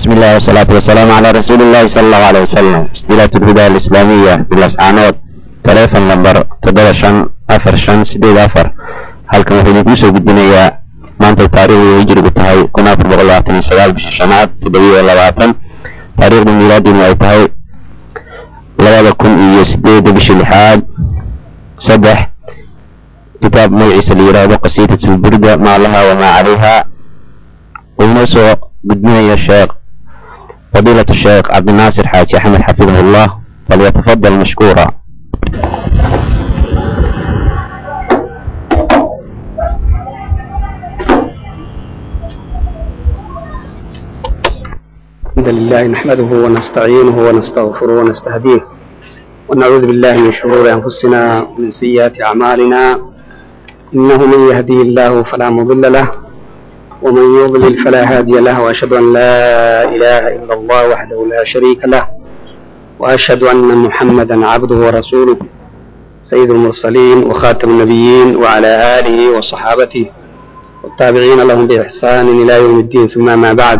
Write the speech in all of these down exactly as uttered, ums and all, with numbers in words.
بسم الله والصلاة والسلام على رسول الله صلى الله عليه وسلم. استيلات الهدى الإسلامية في الأسعانات تليفون نمبر تدرشن أفر شن سديد أفر. هل كان في نفسه بالدنيا ما أنت التاريخ يجري بالتهاي كنا في بغلاتني سلال بشنات تبدي اللواتن تاريخ الميلاد وعيتهاي لا يكون يسديد بشلحاد سبح كتاب موعس الإرادة قصيدة البردة ما لها وما عليها ونسو بالدنيا الشيخ فضيلة الشيخ عبد الناصر حاج أحمد حفظه الله فليتفضل مشكورا. الحمد لله نحمده ونستعينه ونستغفره ونستهديه ونعوذ بالله من شرور أنفسنا ومن سيئات أعمالنا إنه من يهدي الله فلا مضل له ومن يضلل فلا هادي له وأشهد أن لا إله إلا الله وحده لا شريك له وأشهد أن محمدا عبده ورسوله سيد المرسلين وخاتم النبيين وعلى آله وصحابته والتابعين لهم بإحسان إلى يوم الدين ثم ما بعد.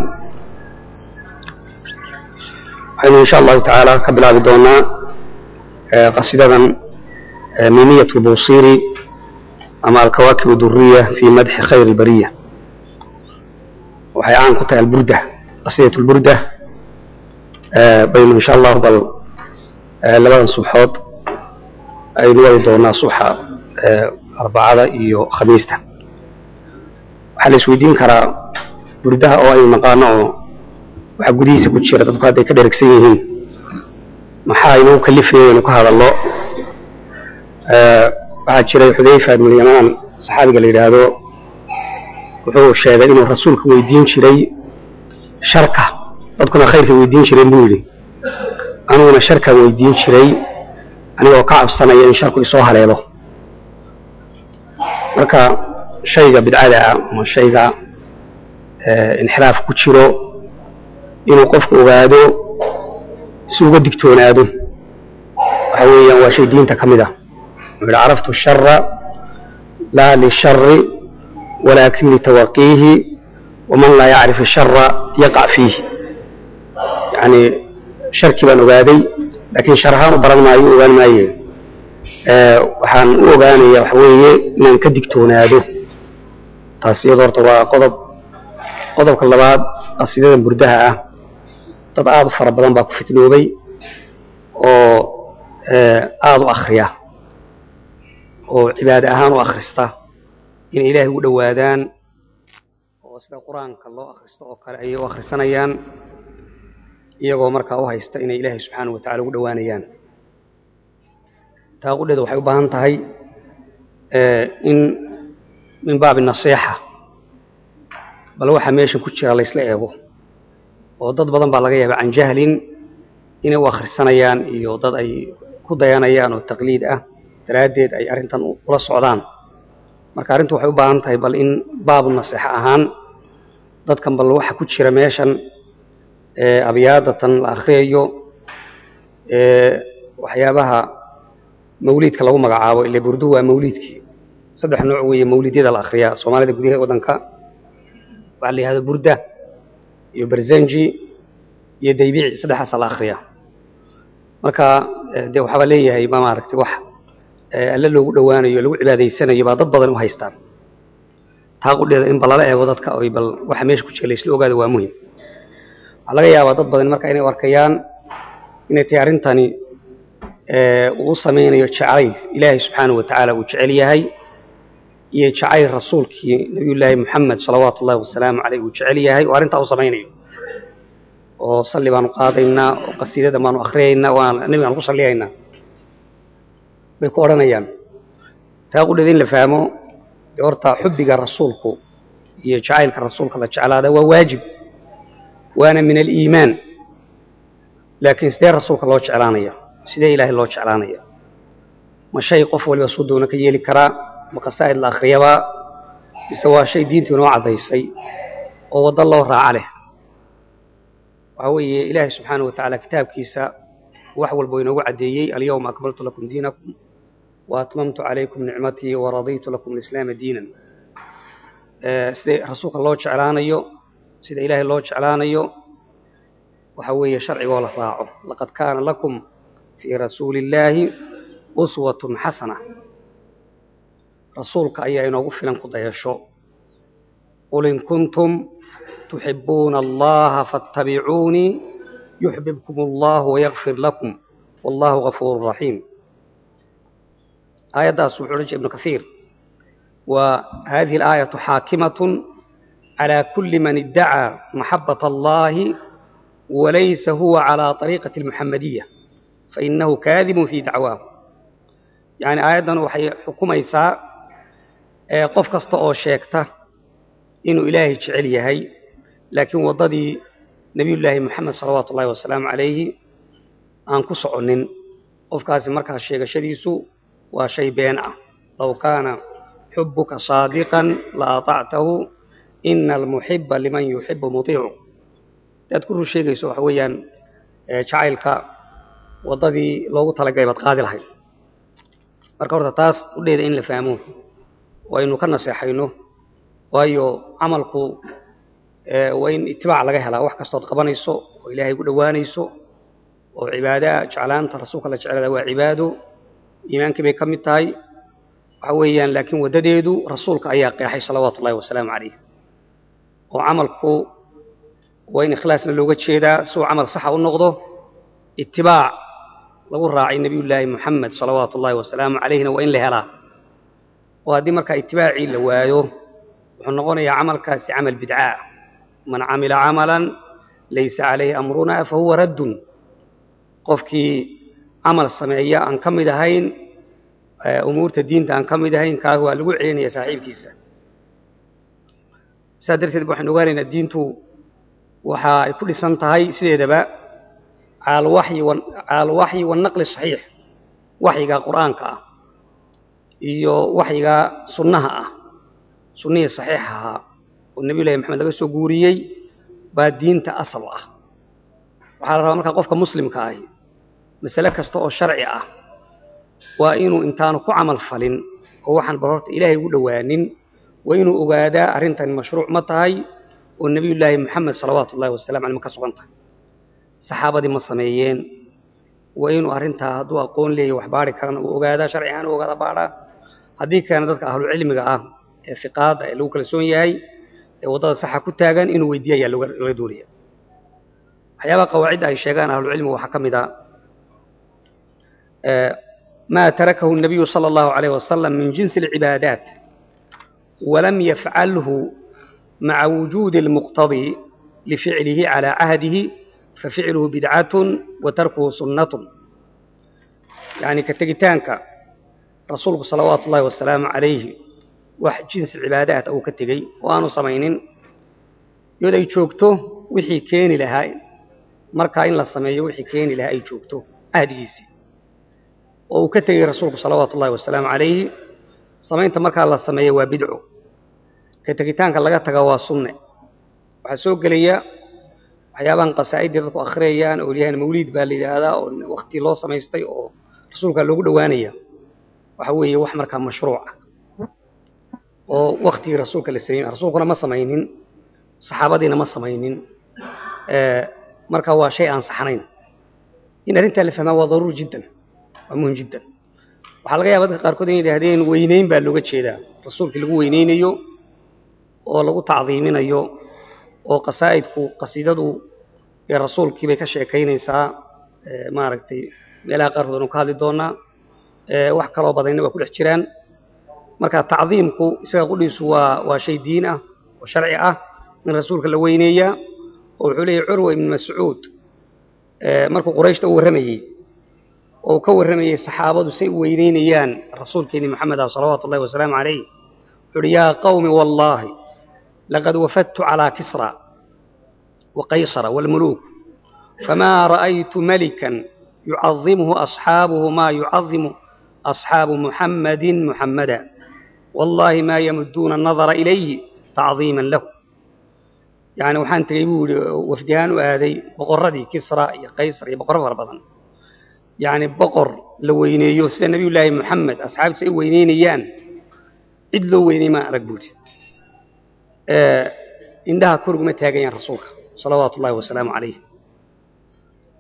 إن شاء الله تعالى قبل أبدونا قصيدة ميمية البوصيري أما الكواكب الدرية في مدح خير البرية waxay aan ku tahay alburda qasiyatu alburda baynu insha Allah bal labadan subxood aynu wadi doonaa subaxa arbacada iyo khamiista. waxaa la isweydiin karaa burdaha oo ay naqaano oo waxa gudihiisa ku jira dadku hadday ka dheregsan yihiin maxaa inuu kalifayay inuu ka hadallo. waxaa jiray Xudayfa ibn Yamaan saxaabiga la yidhaahdo wuxuu sheegay inuu rasuulku weydiin jiray sharka dadkuna khayrka weydiin jireen buu yidhi aniguna sharka weydiin jiray anigoo ka cabsanaya in sharku isoo haleelo. marka shayga bidcada ah ama shayga inxiraaf ku jiro inuu qofku ogaado si uga digtoonaado waxa weeyaan waa shay diinta ka mid ah. wuxuu yidhi caraftu shara laa lisharri ولكن لتوقيه ومن لا يعرف الشر يقع فيه. يعني شركي بان أغادي لكن شرهان برد ما يؤغان ما يؤغان وحان أغاني وحوية من كدكتونا هذا تاسيه دورتوا قضب قضب كاللباد قصيدة بردها تبعاد فربضان باكو فتنوبي وآضو أخريا وعبادة أهان وأخرستا in ilaahay u dhawaadaan oo sida quraanka loo akhristo oo kale ay u akhrisanayaan iyagoo markaa u haysta inay ilaahay subxaanahu wa tacaala ugu dhawaanayaan. taaqudheedu waxay u baahan tahay in min baabi nasiixa bal waxa meesha ku jira la isla eego oo dad badan baa laga yaabaa can jahlin inay u akhrisanayaan iyo dad ay ku dayanayaan oo taqliid ah daraaddeed ay arrintan ula socdaan. marka arrintu waxay u baahan tahay bal in baabu nasiixa ahaan dadkan bal waxa ku jira meeshan ee abyaadatan la akhriyo ee waxyaabaha mawlidka lagu magacaabo ilaa burdu waa mawlidkii saddex nooc weeye mawlidyada la akhriya Soomaalida gudaha wadanka waxa la yiraahdo burda iyo barzanji iyo daybici saddexaas la akhriya. marka de waxa leeyahay ma maaragtay wax alla loogu dhawaanayo lagu cibaadaysanayo baa dad badan u haystaan. taaqudheeda in balala eego dadka oo bal waxa meesha ku jira isla ogaado waa muhiim. waxa laga yaabaa dad badan marka inay arkayaan inay tahay arrintani ee uu sameeyo jacayl ilaahay subxaanahu wa tacaala uu jecel yahay iyo jacayl rasuulkii nabiyullaahi Muhammad sallallahu alayhi wasallam uu jecel yahay oo arrinta uu sameeyo oo salli baan qaadaynaa oo qasiidada baan akhriyeynaa waan nabiga aan ku salliyeynaa bay ku oranayaan. taaqudheeda in la fahmo horta xubbiga rasuulku iyo jacaylka rasuulka la jeclaada waa waajib waana min al-iimaan laakiin sidee rasuulka loo jeclaanaya sidee ilaahay loo jeclaanaya ma shay qof waliba soo doona ka yeeli karaa ma qasaa'id la akhriyaba mise waa shay diintu inoo cadaysay oo wada loo raaca leh. waxa weeye ilaahay subxaanahu wa tacaala kitaabkiisa wax walba inoogu cadeeyey al-yawma akmaltu lakum diinakum وأتممت عليكم نعمتي ورضيت لكم الإسلام دينا. سيدي رسولك الله جعلانيو سيدي إلهي الله جعلانيو وحوي شرعي ولا راعه لقد كان لكم في رسول الله أسوة حسنة رسولك أي إنه غفلا قد يشاء قل إن كنتم تحبون الله فاتبعوني يحببكم الله ويغفر لكم والله غفور رحيم. آية سورة ابن كثير. وهذه الآية حاكمة على كل من ادعى محبة الله وليس هو على طريقة المحمدية فإنه كاذب في دعواه. يعني آية وحي حكم إيساء قف كستأو شيكته إنه إلهي جعل هي لكن وضدي نبي الله محمد صلوات الله والسلام عليه أنكس عنن قف كاسي مركز الشيخ شديسو وشي بينه لو كان حبك صادقا لأطعته إن المحب لمن يحب مطيعه. تذكر الشيء يسوع حويا شعيلك وضدي لو طلع بتقاضي الحي مركورة تاس وديد إن لفهموه وإنه كان نصيحينه وأيو عملكو وإن اتباع لجاه لا وح كستود قبنا يسوع وإلهي يقول دواني يسوع وعبادة جعلان ترسوك الله جعل ذو عباده إيمانك بكم التاي حويا لكن ودديدو رسولك أياق يا حي صلوات الله والسلام عليه وعملكو وإن إخلاصنا لوجد شيء ده سوء عمل صحة والنقضه اتباع لو راعي النبي الله محمد صلوات الله والسلام عليه وإن لهلا وهذه مركا اتباعي لوايو ونقول يا عمل كاس عمل بدعاء من عمل عملا ليس عليه أمرنا فهو رد قفكي عمل السمعية أن كم دهين أمور الدين أن كم دهين كهو الوعين يا صاحب كيسة سادرت بحن نقارن الدين تو وحا كل سنتهاي سيدبا على الوحي على الوحي والنقل الصحيح وحي القرآن كا iyo waxyiga sunnaha ah sunniye saxiixa oo nabi maxamed laga soo guuriyay baa diinta asal ah waxa la rabaa marka qofka muslimka ah mas'ala kasta oo sharci ah waa inuu intaanu ku amal falin oo waxan barorta ilaahay ugu dhawaanin waa inuu ogaadaa arintan mashruuc ma tahay oo nabi maxamed sallallahu alayhi wasallam aan ka sugantay saxaabadii ma sameeyeen waa inuu arinta haduu aqoon leeyahay wax baari karana uu ogaadaa sharciyan uu ogada baara haddii kana dadka ahlu cilmiga ah ee fiqaada ee lagu kala soon yahay ee wadada sax ku taagan inuu weydiiyo laga dooriyo waxyaaba qawaacid ay sheegaan ahlu cilmiga waxa kamid ah ما تركه النبي صلى الله عليه وسلم من جنس العبادات ولم يفعله مع وجود المقتضي لفعله على عهده ففعله بدعة وتركه سنة. يعني كتجتانك رسولك صلوات الله والسلام عليه واحد جنس العبادات أو كتجي وأنا صمينين يود يشوكته وحي كين لها مركاين للصمي وحي كين لها يشوكته أهديسي أو كتجي رسولك صلوات الله والسلام عليه صمينت مركا للصمي وبدعه كتجتانك الله تجوا السنة وحسوق ليا waxyaaban qasaa'id dadku akhriyaan oo leeyahay mawlid baa leeyahay oo waqti loo sameystay oo rasuulka lagu dhawaanaya waxa weeye wax marka mashruuc ah oo waqti rasuulka la sameeyay rasuulkuna ma sameeynin saxaabadiina ma sameeynin ee marka waa shay aan saxnayn in arinta la fahmaa waa daruuri jiddan waa muhiim jiddan waxa laga yaabaa dadka qaar kood inay yiraahdeen weyneyn baa looga jeedaa rasuulka lagu weyneynayo oo lagu tacdiiminayo oo qasaa'idku qasiidadu ee rasuulkii bay ka sheekaynaysaa ee maaragtay meelaha qaar hodan ka hadli doona ee wax kale oo badan waa ku dhex jiraan marka tacdiimku isaga qudhiisu waa waa shay diin ah oo sharci ah in rasuulka la weyneeyaa oo wuxuu leeyahay Urwa ibn Mas'uud ee markuu Qurayshta u waramayay oo ka waramayay saxaabadu say u weyneynayaan rasuulkeena Muhammad sallallahu alayhi wasallam alayhi wuxuu yaa qawmi wallahi لقد وفدت على كسرى وقيصر والملوك فما رأيت ملكا يعظمه أصحابه ما يعظم أصحاب محمد محمدا والله ما يمدون النظر إليه تعظيما له. يعني وحان تقول وفدان وهذه بقردي كسرى يا قيصر يا بقر فربضا يعني بقر لويني يوسف النبي الله محمد أصحاب سي وينينيان إدلو ويني ما رقبوتي indhaha kurguma taagayaan rasuulka salawaatu ullaahi wasalaamu calayh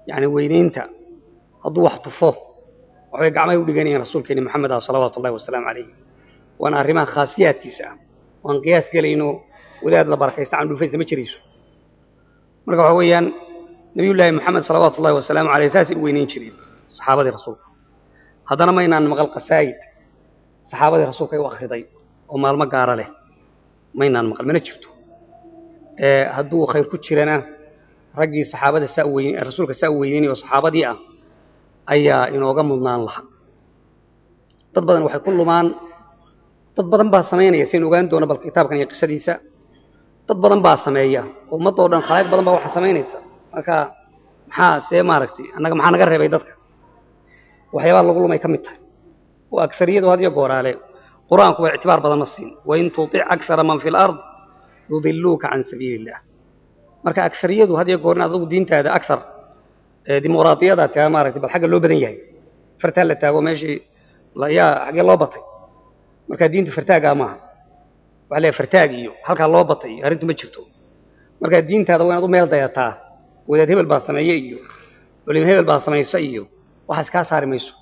يعني وينينتا هدو وحطفه وحوي قعمي ودقاني رسول كيني محمد صلوات الله والسلام عليه وانا أرمان خاصيات كيسا وان قياس قال إنه ولاد لبركة يستعملوا فيس مجريسو مرقع حويان نبي الله محمد صلوات الله والسلام عليه أساس وينين شريف صحابة رسول هذا ما ينان مغل قسايد صحابة رسول كي واخرطي وما المقارة له ما ينان مغل من شفته أه هدو خير كتشرنا رجي صحابة السأوين الرسول كسأويني وصحابة دي أيا إنه قمنا الله تضبطن وحي كل مان تضبطن باسمين يسين وقان دون بالكتاب كان يقصديسا تضبطن باسمية ومطورن خلاق بدن بوحى سمينيسا marka maxaa see maaragtay anaga maxaa naga reebay dadka waxyaabo lagu lumay kamid tahay oo aksariyadu hadiyo gooraale quraanku waa ictibaar badan ma siin wa in tuti' akthara man fil ard yudilluka an sabilillah marka aksariyadu hadiyo goorna adigu diintaada akthar dimuqraadiyada taa maaragtay bal xaga loo badan yahay fartaa la taago meeshii la yaa xaga loo batay marka diintu fartaaga ma waxa la fartaag iyo halka loo batay arintu ma jirto marka diintaada waa inaad u meel dayataa wadaad hebel baa sameeyay iyo waliba hebel baa sameeyay iyo waxa iska saari mayso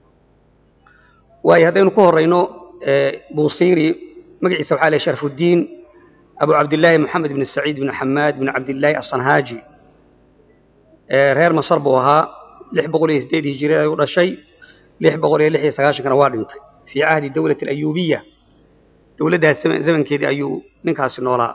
way hadaynu ku horeyno buusiri magaciisa waxa la Sharafuddin Abu Abdullah Muhammad ibn Sa'id ibn Hamad ibn Abdullah as-Sanhaji reer Masar buu ahaa lix boqol iyo siddeed hijri ayuu dhashay lix boqol iyo lix iyo sagaashan kana waa dhintay fi ahdi dawlad al-Ayyubiyya dawladda zamankeedii ayuu ninkaasi noolaa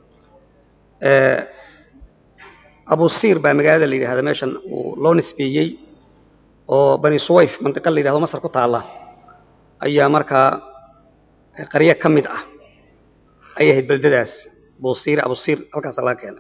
أبو الصير بمجال اللي هذا ماشان ولون سبيعي أو بني سويف منطقة اللي هذا مصر قطع الله أي مركا قرية كمدة أيه البلداس أبو الصير أبو الصير هكذا الله كان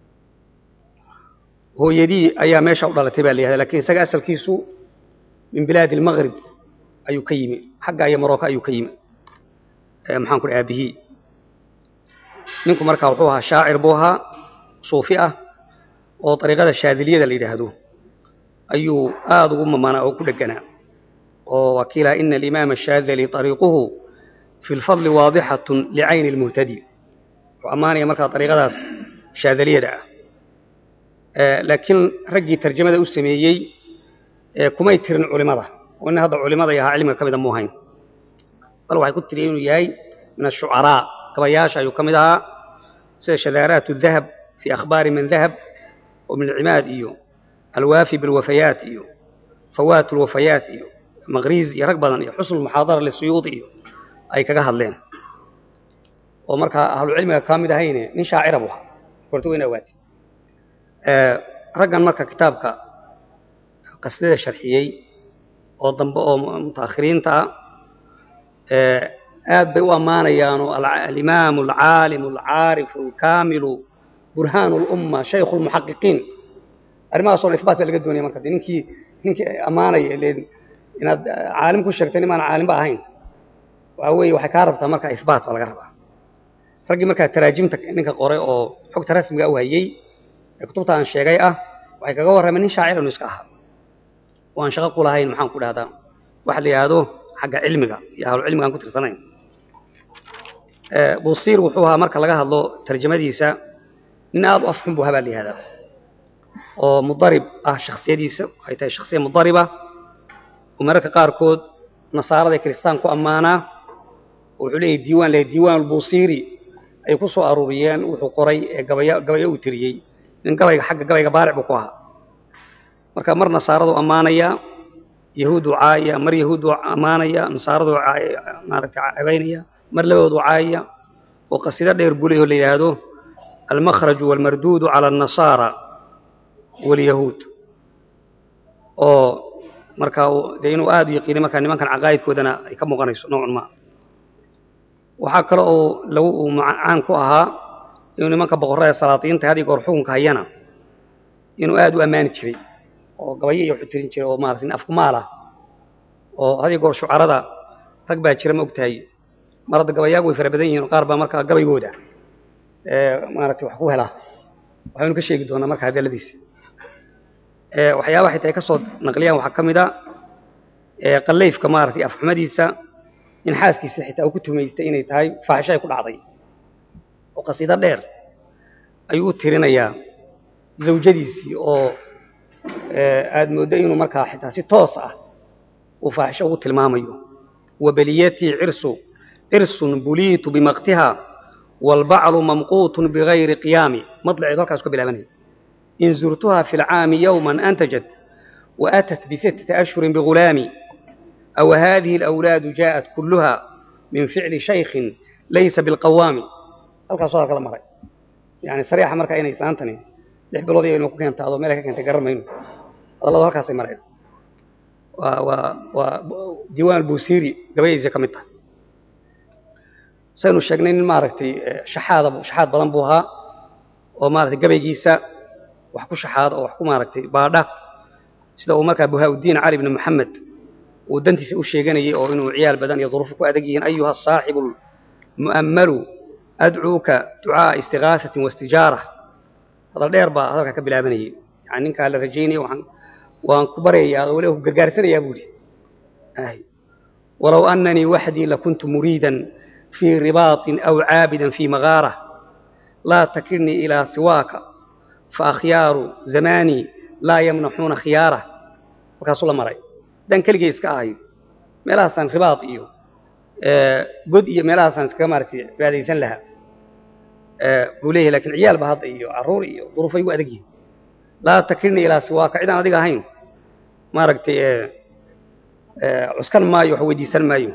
هو يدي أي ماشى ولا تبالي هذا لكن سجى أسل كيسو من بلاد المغرب أي كيمة حق أي مراكا أي كيمة محن كل أبيه منكم مركا وحوها شاعر بوها صوفية oo طريقة الشاذلية اللي يرهدوه أيو آذو أم مانا أو كل جنا ووكيلا إن الإمام الشاذلي طريقه في الفضل واضحة لعين المهتدي وأماني مركا طريقة الشاذلية ده آه لكن رجي ترجمة ده أسميي آه كما يترن علماء وإن هذا علماء يها علم كمدا موهين قالوا هاي كنت ترينو ياي من الشعراء كما ياشا يكمدها شذارات الذهب في أخبار من ذهب ومن العماد إيو الوافي بالوفيات إيو فوات الوفيات إيو مغريز يرقبضا إيو حسن المحاضرة للسيوط إيو أي كاقها اللين ومركا أهل العلم كامدة هيني نشاعر أبوها كورتوين أواتي آه رقا مركا كتابك قصيدة الشرحيي وضنبقوا متأخرين تا آه آد بيوا مانا يانو الإمام العالم العارف الكامل برهان الأمة شيخ المحققين أرما صور إثبات اللي قدوني مركز إنكي إنكي أمانة اللي إن عالم كل شرطين ما أنا عالم بقى هين وأوي وحكارب تمركز إثبات ولا قربة فرق مركز تراجمتك إنك قارئ أو حكت رسم جوا هي كتبت عن شيء جاء وحكجوا رمني شاعر ونسكها وأن شغل كل هاي المحام كل هذا واحد هذا حق علمك يا هذا العلم عن كتر سنين بصير وحوها مركز لقاها الله ترجمة ديسا إن هذا أفهم بها بالي هذا ومضارب آه شخصية ديسا هاي شخصية مضاربة ومركز قاركود نصارى ذي كريستان كو أمانة وحليه الديوان له الديوان البوصيري أي قصو أروريان وحقوري قبيا قبيا وتريي من قبيا حق قبيا بارع بقوها مركز مر نصارى ذو أمانية يهود وعاية مر يهود أمانية نصارى ذو عاية مارك عبينية مر له ذو عاية وقصيدة دير بوليه اللي هذا المخرج والمردود على النصارى واليهود أو مركاو دينو آد يقين مكان لمن كان عقائد كودنا يكم غنيس نوع ما وحكروا لو معان كوها إنه من كبقرة السلاطين تهدي قرحون كهينا إنه آد وأمان شري أو قوية يحترين شري أو مارثين أفكماله أو هذه قرش عرضة ركبة شري مقتهي مرض قوية ويفربدين قاربة مركا قوي بودا maaragtay wax ku helaa waxaanu ka sheegi doonaa marka hadaladiis ee waxyaabaha xitaa ka soo naqliyaan waxa kamid ah ee qalleefka maaragtay afxumadiisa in xaaskiisa xitaa uu ku tumeystay inay tahay faaxishay ku dhacday oo qasiida dheer ayuu tirinayaa zawjadiisii oo aad moodo inuu markaa xitaa si toos ah uu faaxisho ugu tilmaamayo wabaliyatii cirsu cirsun buliitu bimaqtiha walbaclu mamquutun bigayri qiyaami madlaceedu halkaas ka bilaabanaya in zurtuha fi lcaami yowman antajat وأتت بستة أشهر بغلامي أو هذه الأولاد جاءت كلها من فعل شيخ ليس بالقوام halkaas soo kala maray yani sariixa marka inay islaantani lix bilood iyo ku keento adoo meel ka keentay garamayno adalada halkaas ay maray waa waa waa diiwaan buusiri gabaydiisa kamid tahay saynu sheegnay in maaragtay shaxaad shaxaad badan buu ahaa oo maaragtay gabaygiisa wax ku shaxaad oo wax ku maaragtay baadha sida uu markaa Buhaauddin Ali ibn Muhammad uu dantiisa u sheeganayay oo inuu ciyaal badan iyo duruuf ku adag yihiin ayuha saaxibul mu'ammalu ad'uuka du'aa istighaathatin wastijaara hada dheer baa halka ka bilaabanayay yani ninka la rajeynay waxaan waan ku bareeyaa oo leeyahay gargaarsanayaa buuli ay walaw annani wahdi la kuntu muriidan fi ribaatin aw 'aabidan fi maghaara la takirni ila siwaaka fa akhyaaru zamani لا يمنحون خياره وكاسو لمراي دان كلغي اسكا اهي ميلاسان رباط iyo ee god iyo meelaasan iska martay baadaysan laha ee buuleey laakiin ciyaal ba hadda iyo aruur iyo duruufay u adag yihiin la takirni ila siwaaka cidaan adiga ahayn maaragtay ee ee cuskan maayo wax weydiisan maayo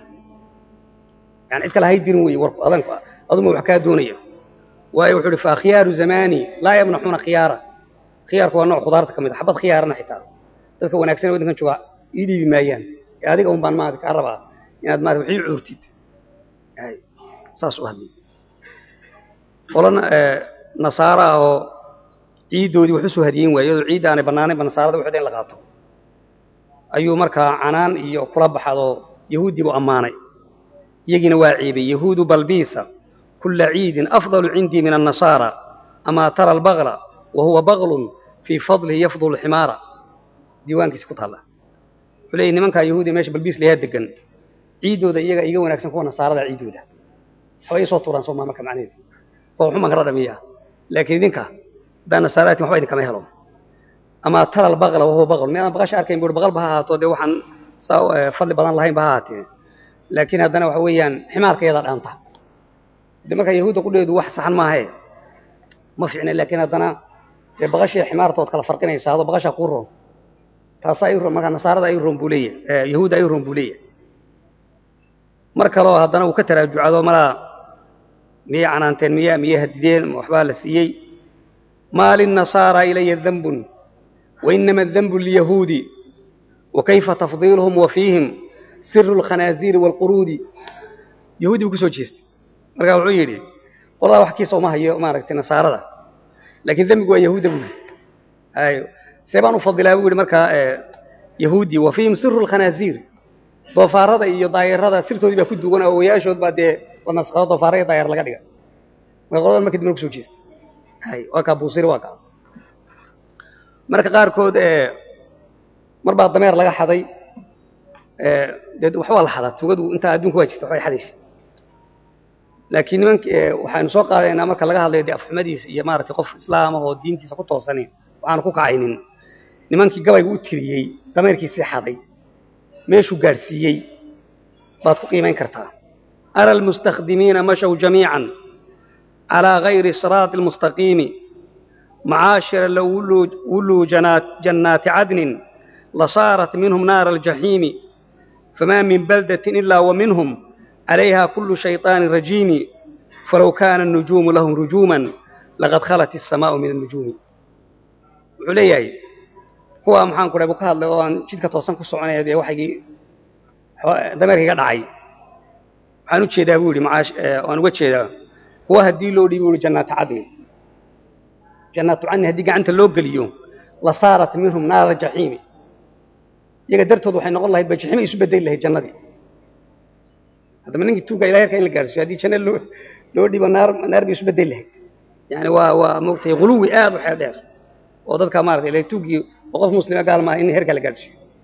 yani cid kale hay dirin way war adan aduma wax ka doonaya waayo wuxuu fa khiyaaru zamani la yamnahuna khiyara خيارك waa nooc khudaarta kamid xabad khiyaarna xitaa dadka wanaagsan wadankan jooga iidibi maayaan adiga un baan maad ka rabaa inaad maad wixii cuurtid ay saas u hadlay qolana nasaara oo ciidoodii wuxuu soo hadiyeen waayo ciid aanay banaanay nasaarada wuxuu deen la qaato ayuu markaa canaan iyo kula baxado yahuudi buu amaanay iyagina waa ciibay yahuudu balbiisa kullu ciidin afdalu indi min an-nasara ama tara al-baghla وهو بغل في فضله يفضل الحمار ديوانك سكوت الله ولي نمنك يهودي ماشي بالبيس ليه دقن عيدو ده iyaga iga wanaagsan kuwa nasaarada ciidooda way soo tuuraan Soomaa marka macnaheedu oo xuma garada miya laakiin idinka dana nasaaraati waxba idin kama helo ama tara al-baghla وهو بغل ma baqash arkay buu baghal baha haato de waxaan fadli badan lahayn baha haatee laakiin hadana waxa weeyaan ximaarkeeda dhaanta de marka yahuuda ku dheedu wax saxan ma ahay ma fiicna laakiin hadana baqashii ximaartood kala farqinaysa hado baqasha ku roon taas ay roon marka nasaarada ay roon buuleeyay yahuuda ay roon buuleeyay marka loo hadana uu ka taraajucado mala miya canaanteen miya miya hadideen waxba la siiyay maalin nasaara ilayya dhanbun wa inma dhanbu liyahudi wa kayfa tafdiluhum wa fihim sirru al-khanazir wal-qurudi yahudi ku soo jeestay marka wuxuu yiri walaal wax kiisa uma hayo maaragtay nasaarada لكن ذنبه يهود أبوه أيوة سيبان فضله أبوه مركا يهودي وفيهم سر الخنازير ضفارة يضاير هذا سرته يبقى كده وانا وياشود بعد ونسخة ضفارة يضاير لقديا وقالوا ما كده منك سوتشيس هاي وكا بوصير وكا مركا قاركود مربع الضمير لقى حضي ده وحوال حضر توجدوا أنت أدونك واجد وحوال حديث laakiin nimanka waxaan soo qaadaynaa marka laga hadlayo afxumadiisa iyo maartay qof islaam ah oo diintiisa ku toosanay waxaan ku kacaynin nimankii gabayga u tiriyay dameerkiisa xaday meeshu gaarsiiyay baad ku qiimeyn kartaa ara almustakhdimiina mashaw jamiican ala ghayri sirat almustaqim maashira law wulu janat jannat adnin lasarat minhum nar aljahim fama min baldatin illa wa minhum عليها كل شيطان رجيم فلو كان النجوم لهم رجوما لقد خلت السماء من النجوم علياي هو maxaan ku dhahay ka hadlay oo aan jidka toosan ku soconay ee waxay dameerkiga dhacay waxaan u jeedaa buu yiri maash aan uga jeedaa kuwa hadii loo dhiibo jannata cadni jannatu cadni hadii gacanta loo galiyo la saarat minhum naar jahim iyaga dartood waxay noqon lahayd bajahim isu bedel lahayd jannadii هذا من نجي توجا إلى هيك إلا جالس هذه كنا لو لو دي بنار نار بيش بدله يعني وا وا مقتي غلوي آب وحدار وضد كمارة إلى توجي وقف مسلم قال ما إني هيك إلا جالس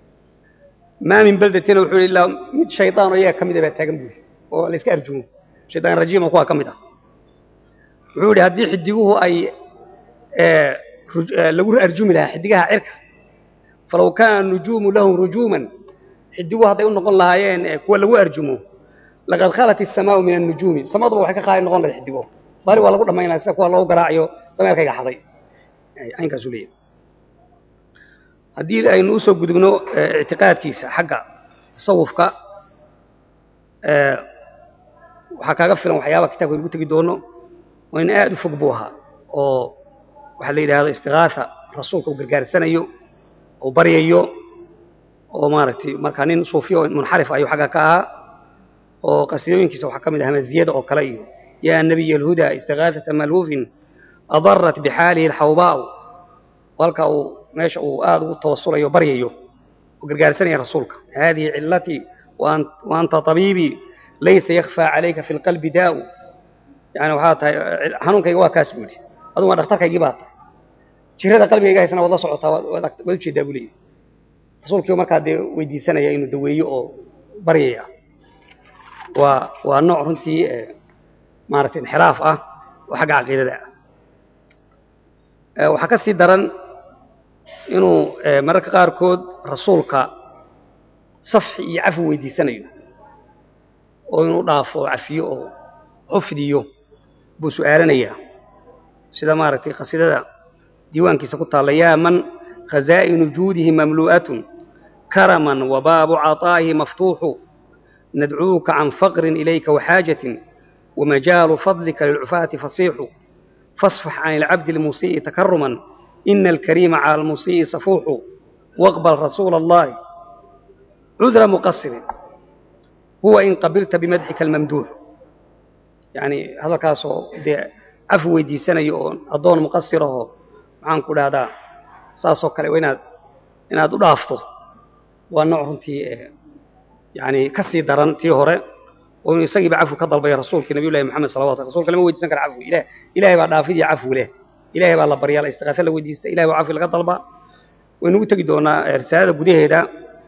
ما من بلدة وحول إلا مد شيطان وياه كم إذا بتهاجم به وليس كأرجوه شيطان رجيم أخوه كم إذا وحول هذه حديوه أي آه لو أرجوم لها حديها عرك falow kaana nujuumu lahum rujuuman xidigu hadday u noqon lahaayeen kuwa lagu arjumo laqad khalat isamaau min annujuumi samaduba waxay ka qaali noqon lahayd xidigo bari waa lagu dhammaynaya sida kuwa loogu garaacayo dameerkayga xaday aynkaasuu leeyahay haddii aynu usoo gudubno ictiqaadkiisa xagga tasawufka waxaa kaaga filan waxyaaba kitaabka lagu tegi doono oo in aad u fog buu ahaa oo waxaa la yidhaahdo istigaatha rasuulka uu gargaarsanayo oo baryayo oo maaragtay markaa nin suufiya oo munxarif ayuu xagga ka ahaa oo qasiidooyinkiisa waxaa ka mid ah hamaziyada oo kale iyo yaa nabiy alhudaa istigaathata malhuufin adarat bixaalihi alxawbaa'u halka uu meesha uu aad ugu tawasulayo baryayo oo gargaarsanaya rasuulka haadihi cillatii wa anta tabiibii laysa yakhfaa calayka fi lqalbi daa'u yani waxaa tahay xanuunkayga waa kaas buu yidhi adugu waa dhakhtarkaygii baa tahay jirada qalbigayga haysana waad la socotaa waad ujeedaa buu leeyahy rasuulkii markaa dee weydiisanaya inuu daweeyo oo baryaya waa waa nooc runtii maaragtay inxiraaf ah oo xagga caqiidada ah waxaa ka sii daran inuu mararka qaarkood rasuulka safxi iyo cafi weydiisanayo oo inuu dhaafo oo cafiyo oo xufdiyo buu su'aalanayaa sida maaragtay qasiidada diiwaankiisa ku taalla yaa man khazaa'inu juudihi mamlu'atun karaman wa baabu cataa'ihi maftuuxu nadcuuka can faqrin ilayka waxaajatin wamajaalu fadlika lilcufaati fasiixu fasfax can ilcabdi almusii'i takaruman ina alkariima cala almusii'i safuuxu waqbal rasuula allahi cudra muqasirin huwa in qabilta bimadxika almamduux yani hadalkaasoo dee cafi weydiisanayo oo addoon muqasirahoo maxaan ku dhahdaa saasoo kale inaad inaad u dhaafto waa nooc runtii yani ka sii daran tii hore oo inuu isagiiba cafwi ka dalbaya rasuulkii nabiy llahi moxamed salawatu rasulka lama weydiisan kara cafwi ilah ilahay baa dhaafid iyo cafwi leh ilahay baa la baryaa la istiqaaso la weydiista ilahay baa cafwi laga dalba waynu ugu tegi doonaa risaalada gudaheeda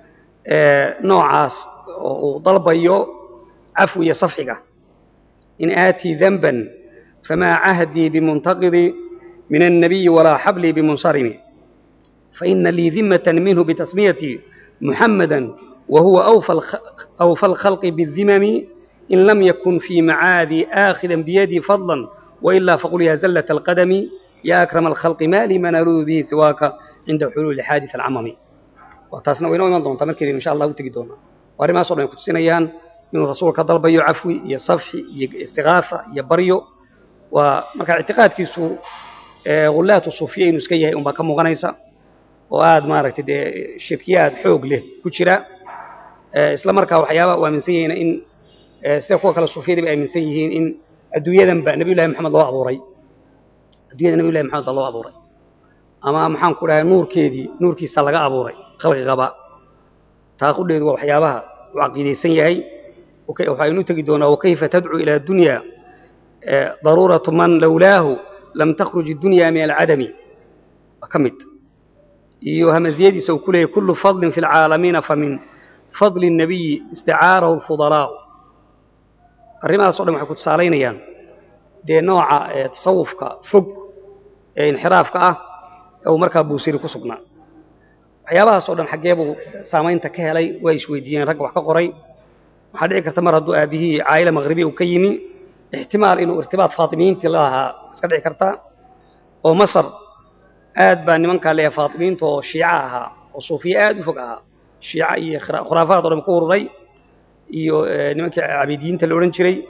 noocaas oo uu dalbayo cafwi iyo safxiga in aatii danban famaa cahdii bimuntaqidi min annabiyi walaa xablii bimunsarimi faina lii dimatan minhu bitasmiyatii muxamada wahuwa awfa alkhalqi biاdimami in lam yakun fii macaadii aakhidan biyadii fadlan wailaa faqul yaa zallata alqadami yaa akrama alkhalqi maa lii man aluudu bihi siwaaka cinda xuluuli xaadis alcamami waa taasna waynoo iman doontaa markeedin insha allah u tegi doonaa waa arrimahaas o dhan ay kutusinayaan inuu rasuulka dalbayo cafwi iyo safxi iyo istigaasa iyo baryo waa markaa ictiqaadkiisu gulaatu suufiya inuu iska yahay unbaa ka muuqanaysa oo aad maaragtay dee shirkiyaad xoog leh ku jira isla markaa waxyaaba u aaminsan yihiin in sida kuwa kale suufiyada bay aaminsan yihiin in adduunyadanba nabiy llahi maxamed loo abuuray adduunyada nabiy llahi maxamed baa loo abuuray ama maxaan ku dhahay nuurkeedii nuurkiisa laga abuuray khalqigaba taa qudheedu waa waxyaabaha uu caqiidaysan yahay waxaynu tegi doonaa wakayfa tadcuu ila dunya daruuratu man lowlaahu lam takhruj iddunya min alcadami waa ka mid iyo hamaziyadiisa uu ku leeyahy kullu fadlin fi lcaalamiina famin fadli الnabiyi isticaarahu alfudalaa'u arrimahaas o dhan waxay ku tusaalaynayaan dee nooca tasawufka fog ee inxiraafka ah ee uu markaa buusiri ku sugnaa waxyaabahaas o dhan xaggee buu saamaynta ka helay way isweydiiyeen ragga wax ka qoray waxaa dhici karta mar hadduu aabihii caa'ila maghribiya uu ka yimi ixtimaal inuu irtibaad faatimiyiintii la lahaa iska dhici karta oo masar aad baa nimankaa leeyahay faatimiyiinta oo shiica ahaa oo suufiya aad u fog ahaa shiica iyo khuraafaad o dhan ku ururay iyo nimankii cabiidiyiinta la odhan jiray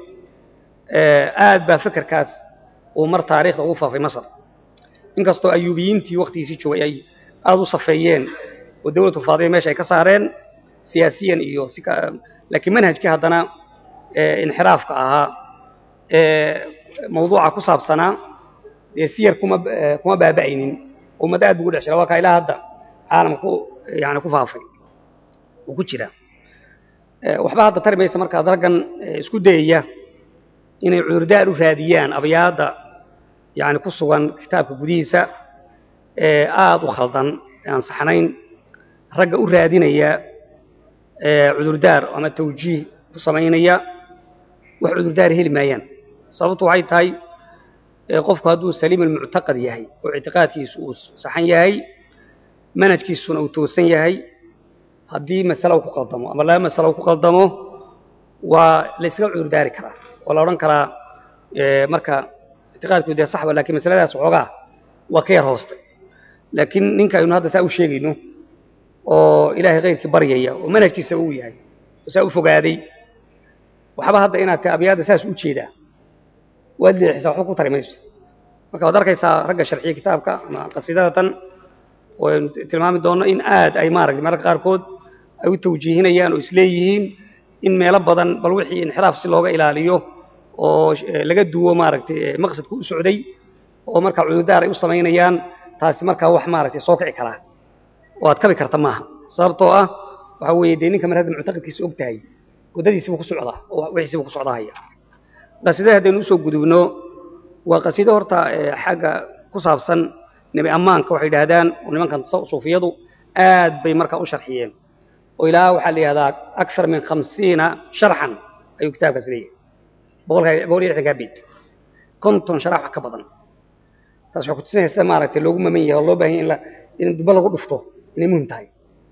aad baa fekerkaas uu mar taariikhda ugu faafay masar inkastoo ayuubiyiintii waktigiisii joogay ay aad u safeeyeen oo dawlatu faadima meesha ay ka saareen siyaasiyan iyo si laakiin manhajkii haddana inxiraafka ahaa mawduuca ku saabsanaa dee siyar kuma kuma baaba'aynin ummad aad bugu dhex jira waa kaa ilaa hadda caalamka ku yani ku faafay uu ku jira waxba hadda tari maysa markaa raggan isku dayaya inay cudurdaar u raadiyaan abyaadda yani ku sugan kitaabka gudihiisa aad u khaldan aan saxnayn ragga u raadinaya cudurdaar ama tawjiih ku samaynaya wax cudurdaar heli maayaan sababtu waxay tahay qofku hadduu saliim almuctaqad yahay oo ictiqaadkiisu uu saxan yahay manhajkiisuna uu toosan yahay haddii masalo uu ku qaldamo ama laba masalo uu ku qaldamo waa la iskaga cudur daari karaa oo la odhan karaa marka ictiqaadku dee sax ba laakiin masaladaas waxoogaa waa ka yar hoostay laakiin ninka aynu hadda saa u sheegayno oo ilaahay kayrkii baryaya oo manhajkiisa uu yahay oo saa u fogaaday waxba hadda inaad ta abyaada saas u jeedaa waad leexisaa waxba ku tari mayso marka waad arkaysaa ragga sharxiya kitaabka ama qasiidada tan oo aynu tilmaami doonno in aad ay maaragtay mararka qaarkood ay u tawjiihinayaan oo isleeyihiin in meelo badan bal wixii inxiraaf si looga ilaaliyo oo laga duwo maaragtay maqsadku u socday oo marka cududaar ay u samaynayaan taasi markaa wax maaragtay soo kici karaa oo aad kabi karta maaha sababtoo ah waxa weeye dee ninka mar hadda muctaqidkiisa og tahay waddadiisiibuu ku socdaa oo wixiisiibuu ku socdaahaya qasiidada haddaynu usoo gudubno waa qasiido horta xagga ku saabsan nebi ammaanka waxay yidhaahdaan oo nimankan suufiyadu aad bay markaa u sharxiyeen oo ilaa waxaa la yidhahdaa akthar min khamsiina sharxan ayuu kitaabkaas leeyahay boqolka boqol iyo lixdankaa beyt konton sharax wax ka badan taas waxay kutusinaysa sida maaragtay loogu maman yahay oo loo baahan yahay in la in dubba lagu dhufto inay muhim tahay